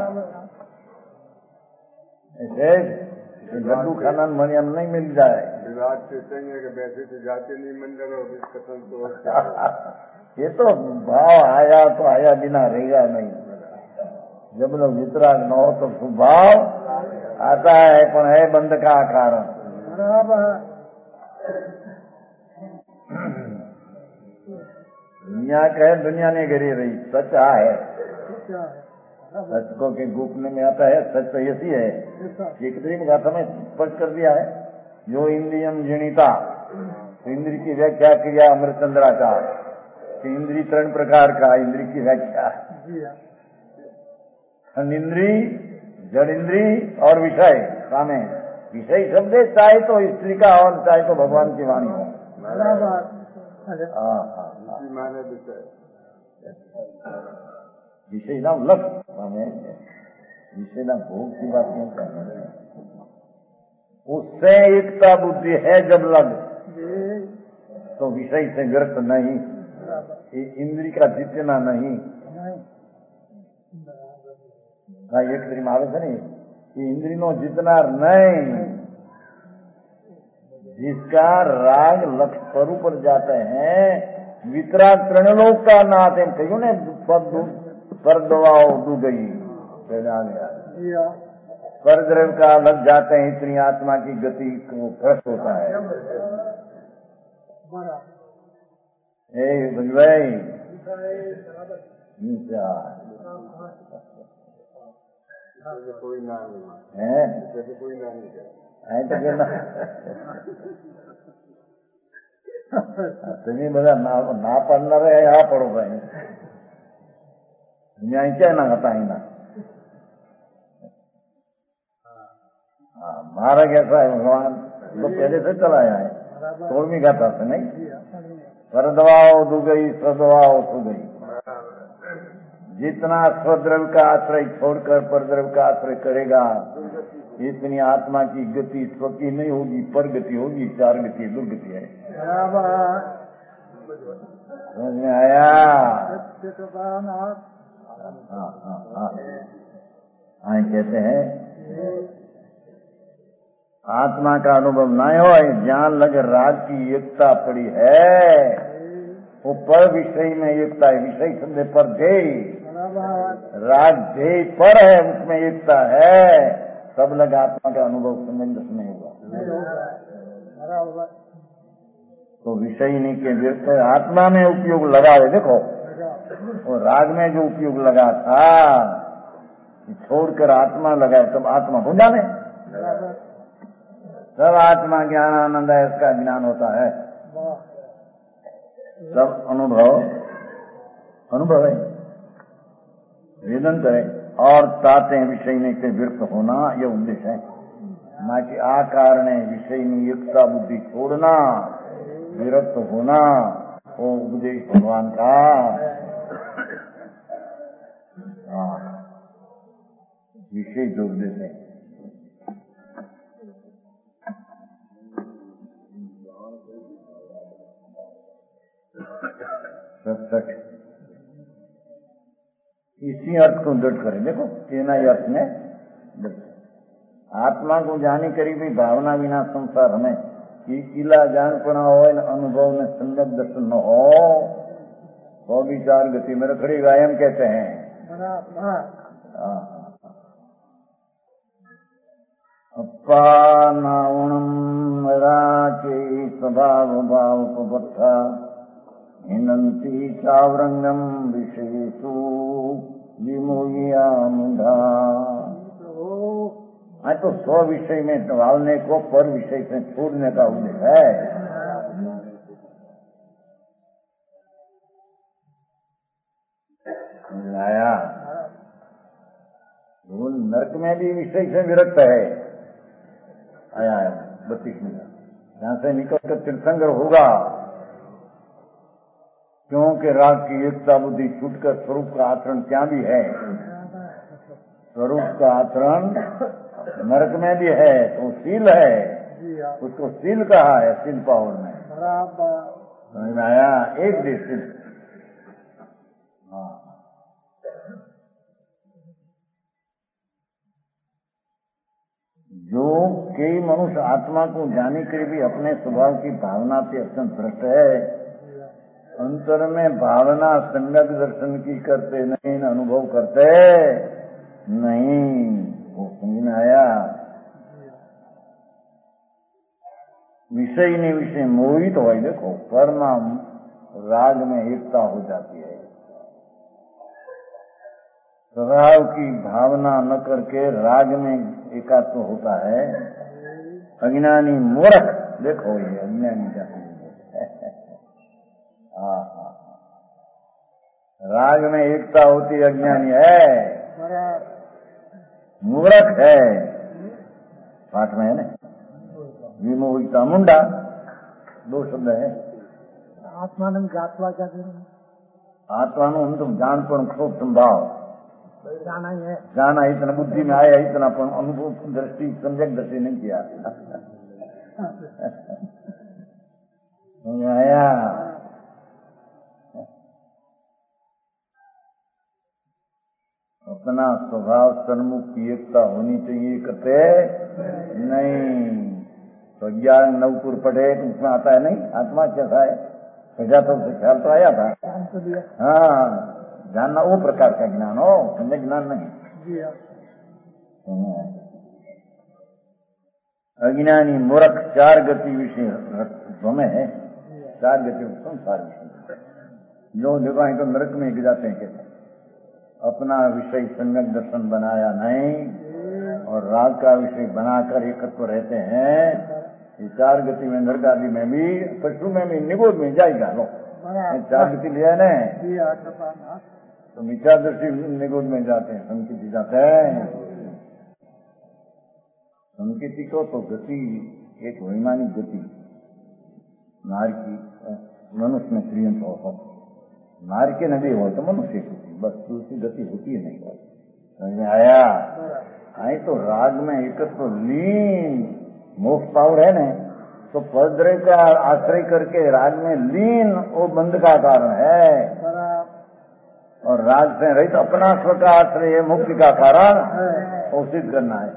ऐसे लड्डू खाना मणिया में नहीं मिल जाए। विवाद से संग के बैठे थे जाते नहीं मंदिर और इस कथन तो ये तो भाव आया तो आया बिना रहेगा नहीं। जब लोग वितराग न हो तो स्वभाव आता है, पर है बंद का कारण। दुनिया कहे दुनिया ने गिरी रही, सच आ है। सच को के गोपने में आता है, सच तो ऐसी है। एक दिन गाथा में स्पष्ट कर दिया है, जो इंद्रियम जिणिता, तो इंद्री की व्याख्या किया अमृतचंद्राचार्य कि इंद्री तीन प्रकार का, इंद्री की व्याख्या इंद्री, जड़ इंद्री और विषय। सामे विषय शब्द चाहे तो स्त्री का और चाहे तो भगवान की वाणी हो। हाँ हाँ, विषय ना लक्ष्य, हमें विषय ना भोग की बात नहीं करना। उससे एकता बुद्धि है जब लग तो विषय से व्यर्थ नहीं, इंद्री का जितना नहीं। एक तरी मालूम है नहीं कि इंद्री नो जितना नहीं, जिसका राग लक्ष्य पर ऊपर जाते हैं, वितराग त्रणलोक का नाथ है कहो ने, पर दवाओ डू गई पर द्रव का लग जाते हैं, इतनी आत्मा की गति को भ्रष्ट होता है। ए भाई कोई ना है कोई ना नहीं तो कहना तुम्हें બધા ના પાડનાર આ પડો ભાઈ ન્યાય ક્યાં ના હતા એના। हाँ, मारा कैसा है भगवान तो पहले से चलाया है, सोलहवीं गाथा से नहीं। पर दवाओ दू गई, स्वदवाओ सो गई। जितना स्वद्रव्य का आश्रय छोड़कर परद्रव्य का आश्रय करेगा, इतनी आत्मा की गति स्व की नहीं होगी, पर गति होगी। चार गति दुर्गति है। समझ में आया? हाँ हाँ हाँ, हाँ कहते हैं आत्मा का अनुभव न हो, ज्ञान लगे राग की एकता पड़ी है, वो पर विषय में एकता है। विषय शब्द पर ध्येय, राग ध्येय पर है, उसमें एकता है, सब लग आत्मा का अनुभव संबंध नहीं हुआ। तो विषय नहीं के व्यक्त आत्मा में उपयोग लगा है। देखो वो राग में जो उपयोग लगा था छोड़कर आत्मा लगाए, तब आत्मा हो जाने। सब आत्मा ज्ञान आनंद है, इसका ज्ञान होता है। सब अनुभव अनुभव है, वेदन करे और ताते विषय में से विरक्त होना, यह उद्देश्य है। ना कि आकार ने विषय में युक्ता बुद्धि छोड़ना, विरक्त होना, वो उपदेश भगवान का। विषय जोड़ देते हैं। सत्सठ इसी अर्थ को दृढ़ करें। देखो तेना अर्थ में आत्मा को जानी करी भी भावना बिना संसार हमें कि इला जानपना हो, अनुभव में सम्यक दर्शन न हो, तो विचार गति में रखड़ी गायम कहते हैं। अपानावणम राके स्वभाव भाव को बट्ठा हिनंती चावरंगम विशेषु विमोहिया मुंडा। हाँ, तो स्व विषय में डालने को पर विषय से छोड़ने का उद्देश्य है। आया वो नरक में भी विषय से विरक्त है। आया है बत्तीस में जहां से निकल कर तीर्थंकर होगा, क्योंकि राग की एकता बुद्धि छूटकर स्वरूप का आचरण क्या भी है। स्वरूप का आचरण नरक में भी है तो शील है, उसको शील कहा है। शील पावर में समझ में आया। एक दृष्टि हाँ जो कई मनुष्य आत्मा को जाने के लिए भी अपने स्वभाव की भावना से अत्यंत भ्रष्ट है, अंतर में भावना सम्यक दर्शन की करते नहीं, अनुभव करते नहीं। वो समझ में आया। विषय ने विषय मोहित हो, देखो कर्म राग में एकता हो जाती है। स्वभाव की भावना न करके राग में एकात्म होता है। अज्ञानी मूर्ख, देखो ये अज्ञानी जाति राग में एकता होती अज्ञानी है, मूर्ख है। पाठ में है ना, विमोहिता मुंडा, दो शब्द है। आत्मानंद ज्ञातवा क्या करें? आत्मानु तुम जान पर खूब संभाव जाना ही है, जाना इतना बुद्धि में आया, इतना पर अनुभव दृष्टि सम्यक दृष्टि नहीं किया। आया अपना स्वभाव सन्मुख की एकता होनी चाहिए, करते नहीं। तो ज्ञान नवपुर पढ़े तो उसमें आता है नहीं आत्मा कैसा है, सजा तो उसे ख्याल तो आया था। हाँ, जानना वो प्रकार का ज्ञान हो, समझे ज्ञान नहीं। अज्ञानी मूर्ख चार गति विषय भ्रमे है, चार गति संसार विषय जो देखो तो नरक में गिर जाते हैं। कहते अपना विषय सम्यक दर्शन बनाया नहीं और राग का विषय बनाकर एकत्व रहते हैं। ये चार गति में नरक आदि में भी, पशु में भी, निगोद में जाएगा। लो चार गति लिया ना, तो मिथ्या दृष्टि निगोद में जाते हैं, संकिति जाते हैं। संकिति को तो गति एक वैमानिक गति नारी की मनुष्य में क्रियंत हो, नारी के नदी हो तो मनुष्य की, बस दूसरी गति होती है नहीं। समझ में आया? आई तो राग में एकत्व तो लीन मोक्ष पावर है ना, तो पद्रे का आश्रय करके राग में लीन वो बंध का कारण है। और राग से रहित तो अपना स्व का आश्रय मुक्ति का कारण वो सिद्ध करना है।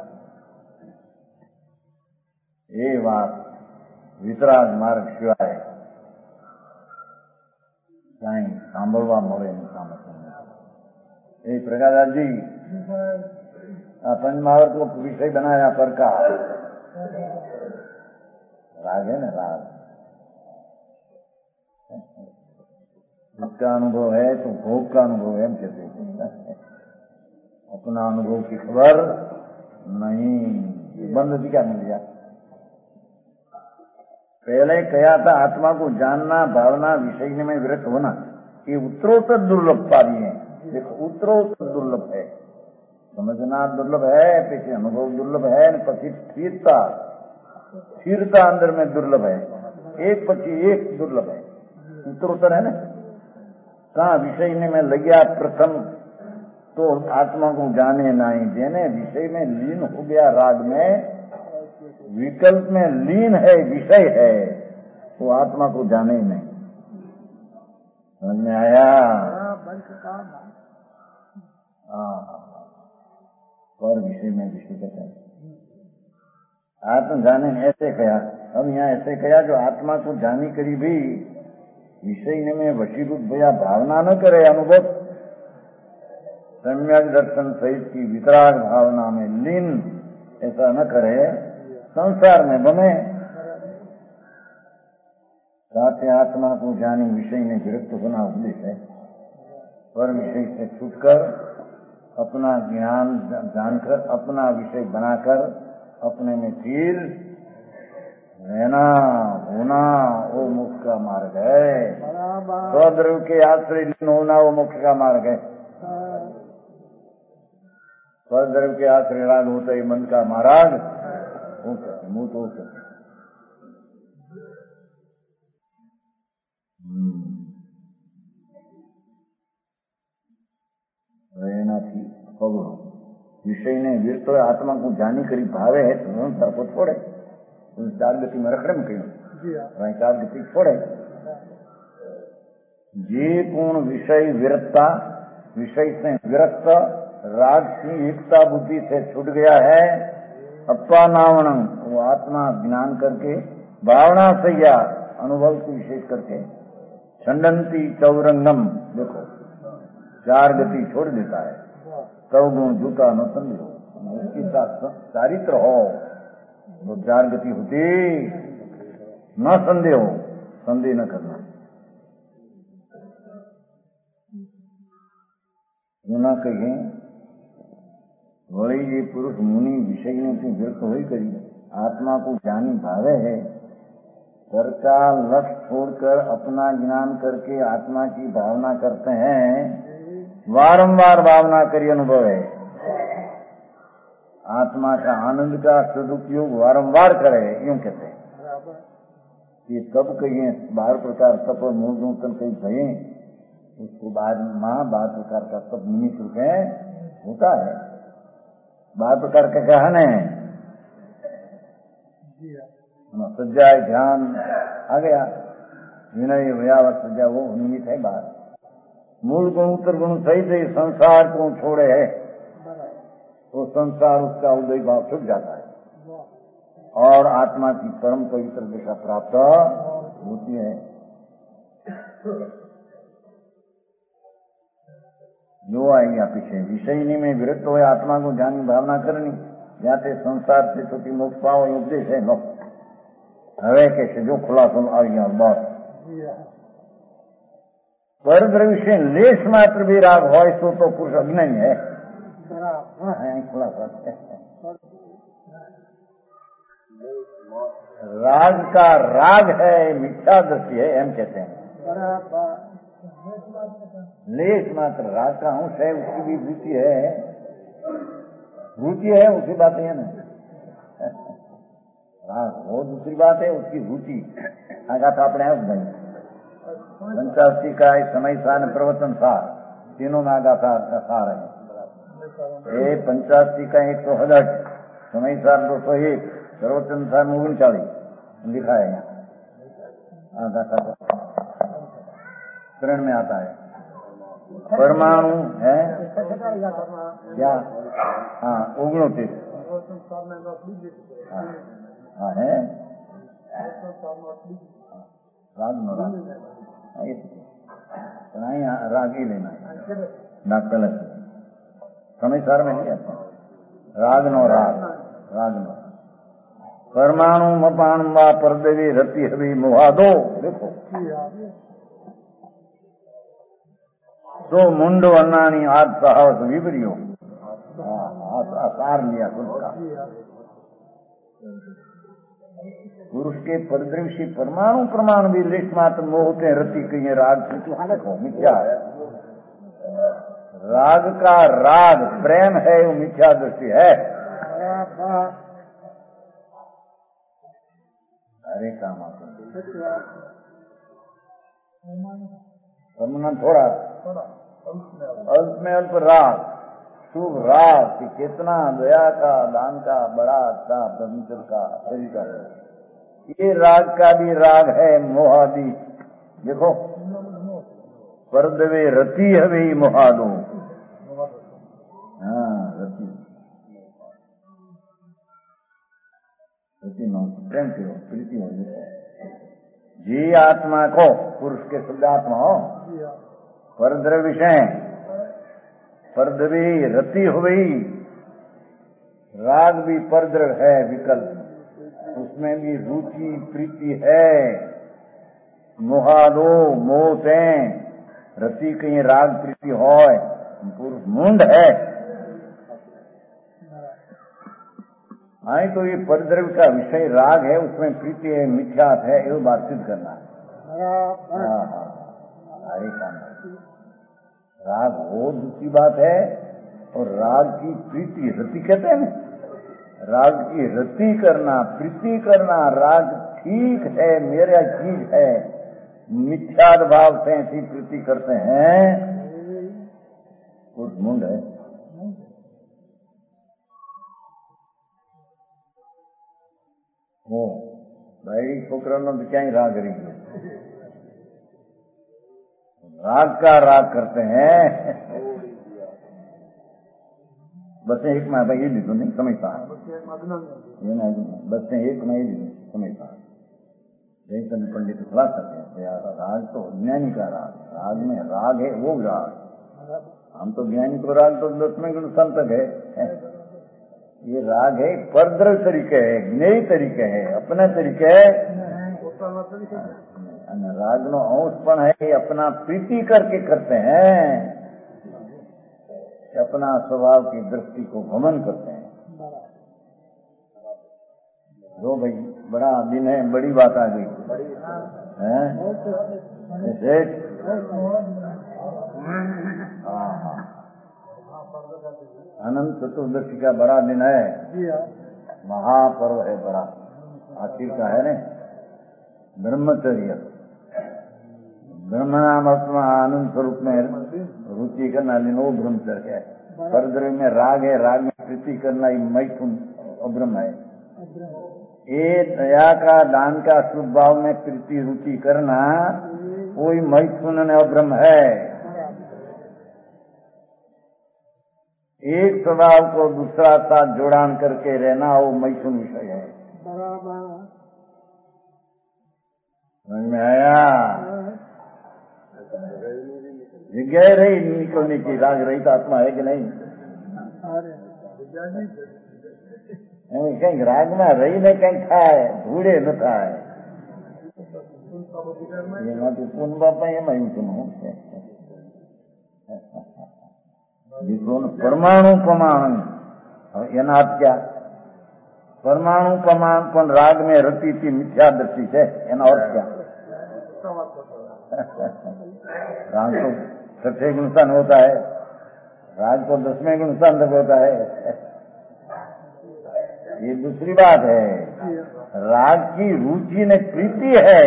ये बात वितराग मार्ग शिवाय कहीं सांभळवा मोड़े ये प्रकाश जी पंचमहावर को विषय बनाया पर का राग है ना, राग इसका अनुभव है तो भोग का अनुभव है, हम कहते हैं अपना अनुभव की खबर नहीं। बंद भी क्या मिल गया पहले कहा था आत्मा को जानना, भावना, विषय में विरक्त होना, ये उत्तरोत्तर दुर्लभ पारी है। देखो उत्तरोत्तर दुर्लभ है, समझना दुर्लभ है, पीछे अनुभव दुर्लभ है, पीछे स्थिरता स्थिरता अंदर में दुर्लभ है, एक पची एक दुर्लभ है, उत्तरोत्तर है ना। कहा विषय में लग्या प्रथम तो आत्मा को जाने नहीं, जेने विषय में लीन हो गया, राग में विकल्प में लीन है, विषय है, वो आत्मा को जाने ही नहीं। समझ में आया? हाँ, और विषय में विषय कहते हैं आत्म जाने ऐसे कहा। अब यहाँ ऐसे कहा जो आत्मा को जानी करी भी विषय में वशीभूत भया भावना न करे, अनुभव सम्यक दर्शन सहित की वितराग भावना में लीन ऐसा न करे, संसार में बने। साथ आत्मा को जानी विषय में विरक्त होना उपदेश है। पर विषय से छूटकर अपना ज्ञान जानकर अपना विषय बनाकर अपने में स्थिर रहना होना वो मोक्ष का मार्ग है। स्वद्रव्य के आश्रय लीन होना वो मोक्ष का मार्ग है। स्वद्रव्य के आश्रय राग होता ही मन का मार्ग मुंह तो रहना थी पगड़ो विषय ने वीर तो आत्मा को जानी करी भावे है तो संसार को छोड़े, उस चार गति में रखड़े में कहीं चार गति छोड़े। जे पूर्ण विषय विरक्ता, विषय से विरक्त राग की एकता बुद्धि से छूट गया है, अपानावणम वो आत्मा ज्ञान करके भावना से या अनुभव को विशेष करके छंडंती चौरंगम, देखो चार गति छोड़ देता है, तव गुण झूठा न संदेह, उसके साथ चारित्र हो तो चार गति होती न संदेह हो, संदेह न करना। न कहे वही ये पुरुष मुनि विषय ने विरक्त हो ही करी, आत्मा को जानी भावे है, घर का लक्ष्य छोड़कर अपना ज्ञान करके आत्मा की भावना करते हैं, वारंवार भावना करी अनुभव है, आत्मा का आनंद का सदुपयोग वारंवार करे, यूं कहते हैं। ये तब कहिए बारह प्रकार तप और मूल नूतन कहीं कहे, उसको बाद माँ बारह प्रकार का तप निमित्त है होता है, बारह प्रकार का कहन है, सज्जा ध्यान आ गया, विनय व्यावत सज्जा वो निमित्त है बात। मूल गुण उत्तर गुण सही से संसार को छोड़े है तो संसार उसका उदय भाव छुट जाता है और आत्मा की परम पवित्र दिशा प्राप्त होती है। जो आएंगे पीछे विषय में विरक्त हो आत्मा को जानी भावना करनी, जाते संसार से छोटी मोक्ष पाओ उपदेश है लो। हवे कैसे जो खुला सुन आ गया बहुत पर द्रव्य लेश मात्र भी राग हो तो, तो पुरुष अज्ञानी है, खुलासा राग का राग है, मिथ्या दृष्टि है, एम कहते हैं। लेश मात्र राग का अंश है, उसकी भी रुचि है, रुचि है उसी बात है ना, राग वो दूसरी बात है, उसकी रुचि आगा था अपने आप नहीं। पंचाशी का समय सार प्रवचन सार तीनों में आगा था सार है। ये पंचाशी का एक सौ हजठ, समय सार दो सौ एक, प्रवचन सार में उनचालीस लिखा है यहाँ आगा था करण में आता है। परमाणु है क्या? हाँ ओगणतीस हाँ है राग नो राग राग ही लेना डॉक्टर समय सार में नहीं आता राग नो राग राग नो परमाणु मपाणु वा परदेवी रति हवी मुहादो, देखो तो मुंडो अन्नानी आज साहस विपरियो सार लिया खुद का पुरुष के परिदृश्य परमाणु प्रमाण भी लेश मात्र मोह के रति कहीं राग की मिथ्या है। राग का राग प्रेम है, वो मिथ्या दृष्टि है। अरे काम परमानंद थोड़ा अल्प में अल्प राग, शुभ राग कि कितना दया का, दान का, बड़ा अच्छा परमेश्वर का तरीका है। ये राग का भी राग है मोहादि। देखो परदवे रति हवे मोहादो। हाँ रति रति नो प्रेम की हो, प्रीति हो। जी आत्मा को पुरुष के शुद्ध आत्मा हो, परद्रव्य विषय परदवे रति हुई। राग भी परद्रव्य है विकल्प, उसमें भी रुचि प्रीति है। मोहादो मोहते रति कहीं राग प्रीति हो, पुरुष मुंड है। आई तो ये परद्रव्य का विषय राग है, उसमें प्रीति है, मिथ्यात है, ये बात सिद्ध करना है। हाँ हाँ अरे काम राग वो दूसरी बात है, और राग की प्रीति रति कहते हैं ना, राग की रति करना, प्रीति करना। राग ठीक है, मेरा चीज है, मिथ्याद भाव से ऐसी प्रीति करते हैं, उस मुंड है। वो भाई छोकरा नो तो क्या ही राग रही है, राग का राग करते हैं। बस एक मैं भाई ये लीधो नहीं समझता है, बस एक मैं ये समझता है। जैसे पंडित सलाह करते हैं राग तो ज्ञानी का राग, राग में राग है वो राग। हम तो ज्ञानी को राग तो दसवें गुण संतक है, ये राग है परद्रव्य तरीके है, ज्ञेय तरीके है, अपने तरीके है। राग नो अंश पण है, अपना प्रीति करके करते हैं, अपना स्वभाव की दृष्टि को भ्रमण करते हैं। दो भाई बड़ा दिन है, बड़ी बात आ गई है। अनंत चतुर्दशी का बड़ा दिन है, महापर्व है बड़ा, आखिर का है न ब्रह्मचर्य। ब्रह्मनाम अपना आनंद स्वरूप में रुचि करना लिनो ब्रह्मचर्य है। परद्रव्य में राग है, राग में प्रीति करना ही मैथुन अब्रह्म है। ये दया का, दान का, शुभ भाव में प्रीति रुचि करना कोई मैथुन अब्रह्म है। एक स्वभाव को दूसरा साथ जोड़ान करके रहना वो मैथुन विषय है। समझ में आया? जगह रही निकलने की, राग रहित आत्मा है कि नहीं? कहीं राग में रही ने कहीं खाए धूड़े न थाय पून बापा एम परमाणु प्रमाण एना अर्थ क्या? परमाणु प्रमाण पण राग में रति थी मिथ्या दृष्टि है, एना अर्थ क्या? राग तो छठे गुण सन होता है, राग तो दसवें गुण सन तक होता है। ये दूसरी बात है, राग की रुचि ने प्रीति है,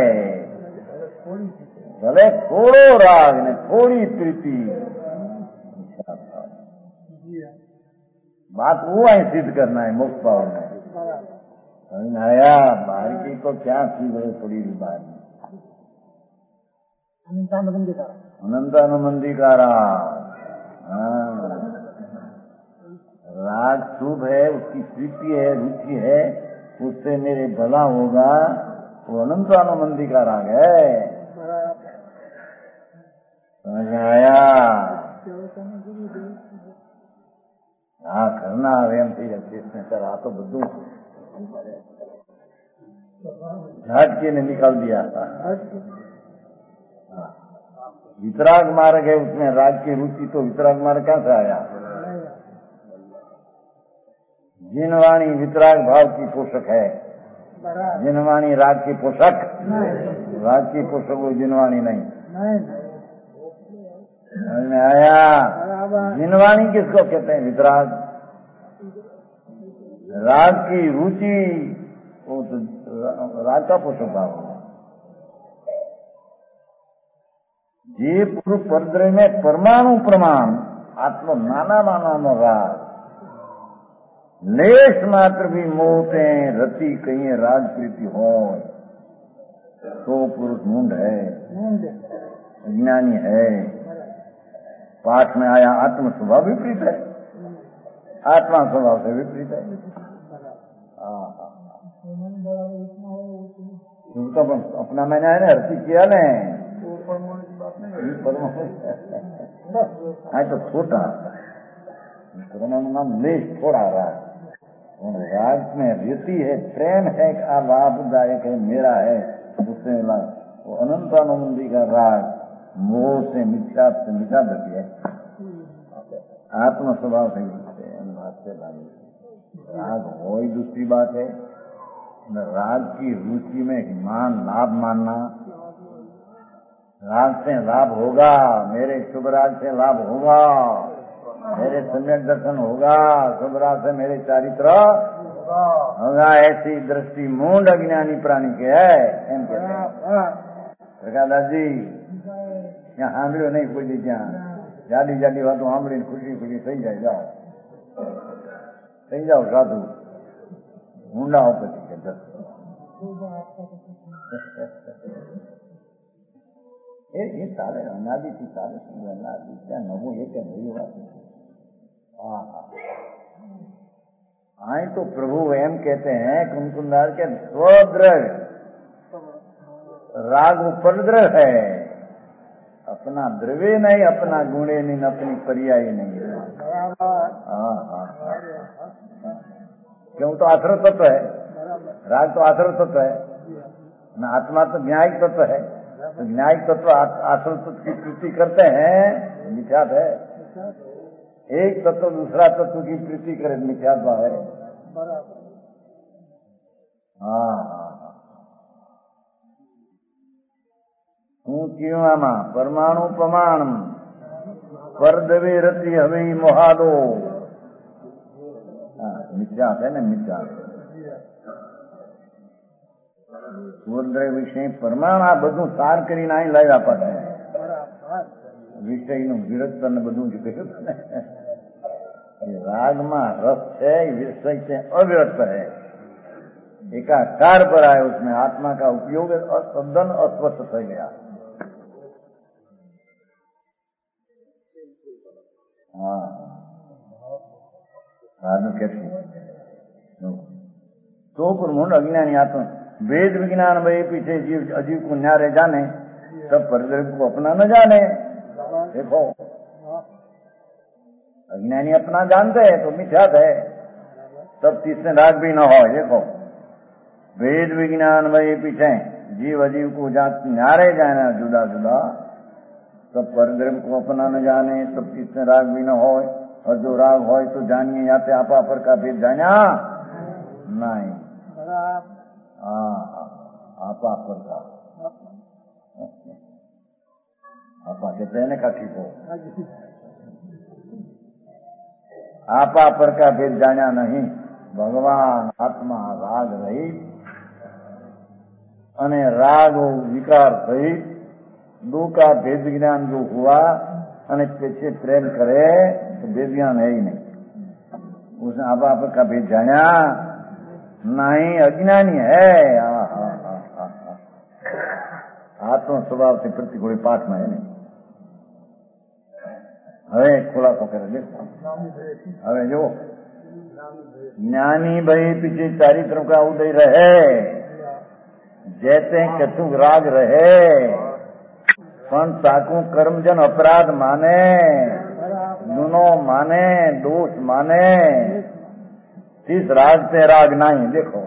भले थोड़ो राग ने थोड़ी प्रीति। बात वो है सिद्ध करना है मोक्ष पावर में। समझ में आया? बाहर की तो क्या थी बड़े थोड़ी भी बात में। अनंतानुबंधीकारा राग शुभ है, उसकी प्रीति है, रुचि है, उससे मेरे भला होगा, वो अनंतानुबंधी का राग है। समझ में आया? हाँ करना एम थी इसमें सर आ तो बदू झटके ने निकाल दिया था। वितराग मार्ग है, उसमें राग की रुचि, तो वितराग मार्ग कहाँ से आया? जिन वाणी वितराग भाव की पोषक है, जिनवाणी राग की पोषक, राग की पोषक वो जिनवाणी नहीं। में आया जिनवाणी किसको कहते हैं? वितराग। राग की रुचि वो तो राग का पोषक भाव है। जे पूर्व परद्रव्य में परमाणु प्रमाण आत्मो नाना नाना नो राग लेश मात्र भी मोहते रति कहीं राग प्रीति हो तो पुरुष मूंड है, अज्ञानी है। पाठ में आया आत्म स्वभाव विपरीत है, आत्मा स्वभाव से विपरीत है। उनका अपना मैंने है ना रति किया ने हाँ तो छोटा परमाणु नाम लेश थोड़ा राग। राग में रति है, प्रेम है, लाभदायक है, मेरा है, उससे वो अनंतानुबंधी का राग मोह से मिथ्या से मिटा देती है। आत्म स्वभाव से राग हो ही दूसरी बात है। राग की रुचि में मान लाभ मानना, राग से लाभ होगा, मेरे शुभ राग से लाभ होगा, मेरे सम्यक दर्शन होगा, शुभ राग से मेरे चारित्र होगा, ऐसी दृष्टि मूंड अज्ञानी प्राणी के है। एम कहते हैं प्रकाश जी यहाँ સાંભળ્યો नहीं कोई दी ત્યાં जाडी जाडी वातो સાંભળીને खुशी खुशी થઈ જાય, जाओ થઈ જાઓ સાધુ ઊંડા પછી કે દસ એ એ ચાલે અનાદિથી ચાલે અનાદિ ત્યાં નવું એક નવી વાત। હા હા हाँ तो प्रभु एम कहते हैं कुमकुंदार के स्वद्रव्य राग उपद्रव है, अपना द्रव्य नहीं, अपना गुणे नहीं, अपनी पर्याय नहीं है। हाँ हाँ क्यों तो आश्रय तत्व है, राग तो आश्रय तत्व है ना, आत्मा तो न्यायिक तत्व है। तो न्यायिक तत्व आश्रय तत्व की प्रीति करते हैं, मिथ्यात्व है। एक तत्व दूसरा तत्व की प्रीति करे मिथ्यात्व है। हाँ हाँ हूँ क्यों आमा परमाणु प्रमाण परदवे रति हवे मोहादो मिथ्यात्व है ना, मिथ्यात्व સુવર્ણ વિષય પરમાણ આ બધું સાર કરીને અહીં લાવ્યા પાછા વિષયનું વિરક્ત ને બધું જ કહ્યું ને रागमा रस है, विषय से अव्यक्त है, एकाकार पर आए, उसमें आत्मा का उपयोग तद्दन अस्पष्ट हो गया। हाँ साधु कैसी तो प्रमुख अज्ञानी आत्मा वेद विज्ञान भाई पीछे जीव अजीव को न्यारे जाने तब परिद्रव्य को अपना न जाने। देखो अज्ञानी अपना जानते हैं तो मिथ्यात है, तब तीसरे राग भी न हो। देखो वेद विज्ञान भाई पीछे जीव अजीव को जात न्यारे जाना जुदा जुदा, तब परिद्रव्य को अपना न जाने तब तीसरे राग भी न हो। और जो राग हो तो जानिए यहाँ पे आपा पर का भेद जाना नहीं। हाँ आपा पर का आपा कहते हैं ना का ठीक हो, आपा पर का भेद जाना नहीं। भगवान आत्मा राग रहित अने राग विकार सहित दो का भेद ज्ञान जो हुआ अने पीछे प्रेम करे तो भेद ज्ञान है ही नहीं, उसने आपा पर का भेद जाना नहीं, अज्ञानी है। आत्म स्वभाव से प्रतिकूल पाठ में है नहीं। હવે ખુલાસો કરે देखो હવે જો ज्ञानी भाई पीछे चारित्र का उदय रहे, जैसे कछुक राग रहे पण ताकू कर्मजन अपराध माने, गुनो माने, दोष माने, तीस राग से राग नहीं। देखो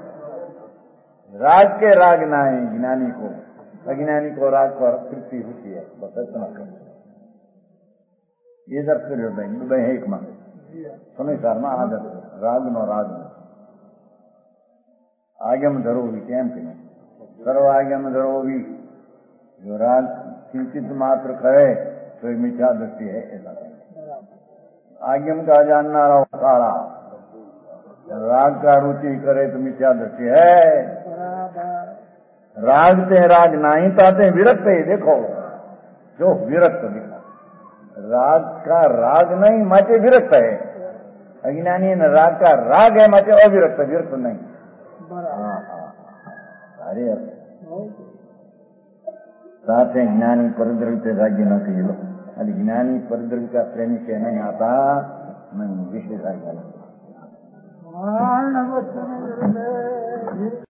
राग के राग नहीं, ज्ञानी को अज्ञानी को राग पर तृप्ति होती है। बस इतना कर ये दर्श कर एक मांगे समय सार में आदर राग नो राग आगम धरो भी कैम कहें सर्व आगम धरो भी जो राग चिंतित मात्र करे तो ये मिथ्या दृष्टि है ऐसा आगम का जानना रहो काला राग का रुचि करे तो मिथ्या दृष्टि है राग ते राग नहीं ताते विरक्त है देखो जो विरक्त दिखा राग का राग नहीं माचे विरक्त है अज्ञानी ने राग का राग है माचे अविरक्त विरक्त नहीं हाँ हाँ अरे साथ ज्ञानी परिद्रव्य राज्य न कही लो अरे ज्ञानी परिद्रव्य का प्रेमी कहने नहीं आता नहीं विशेष राज्य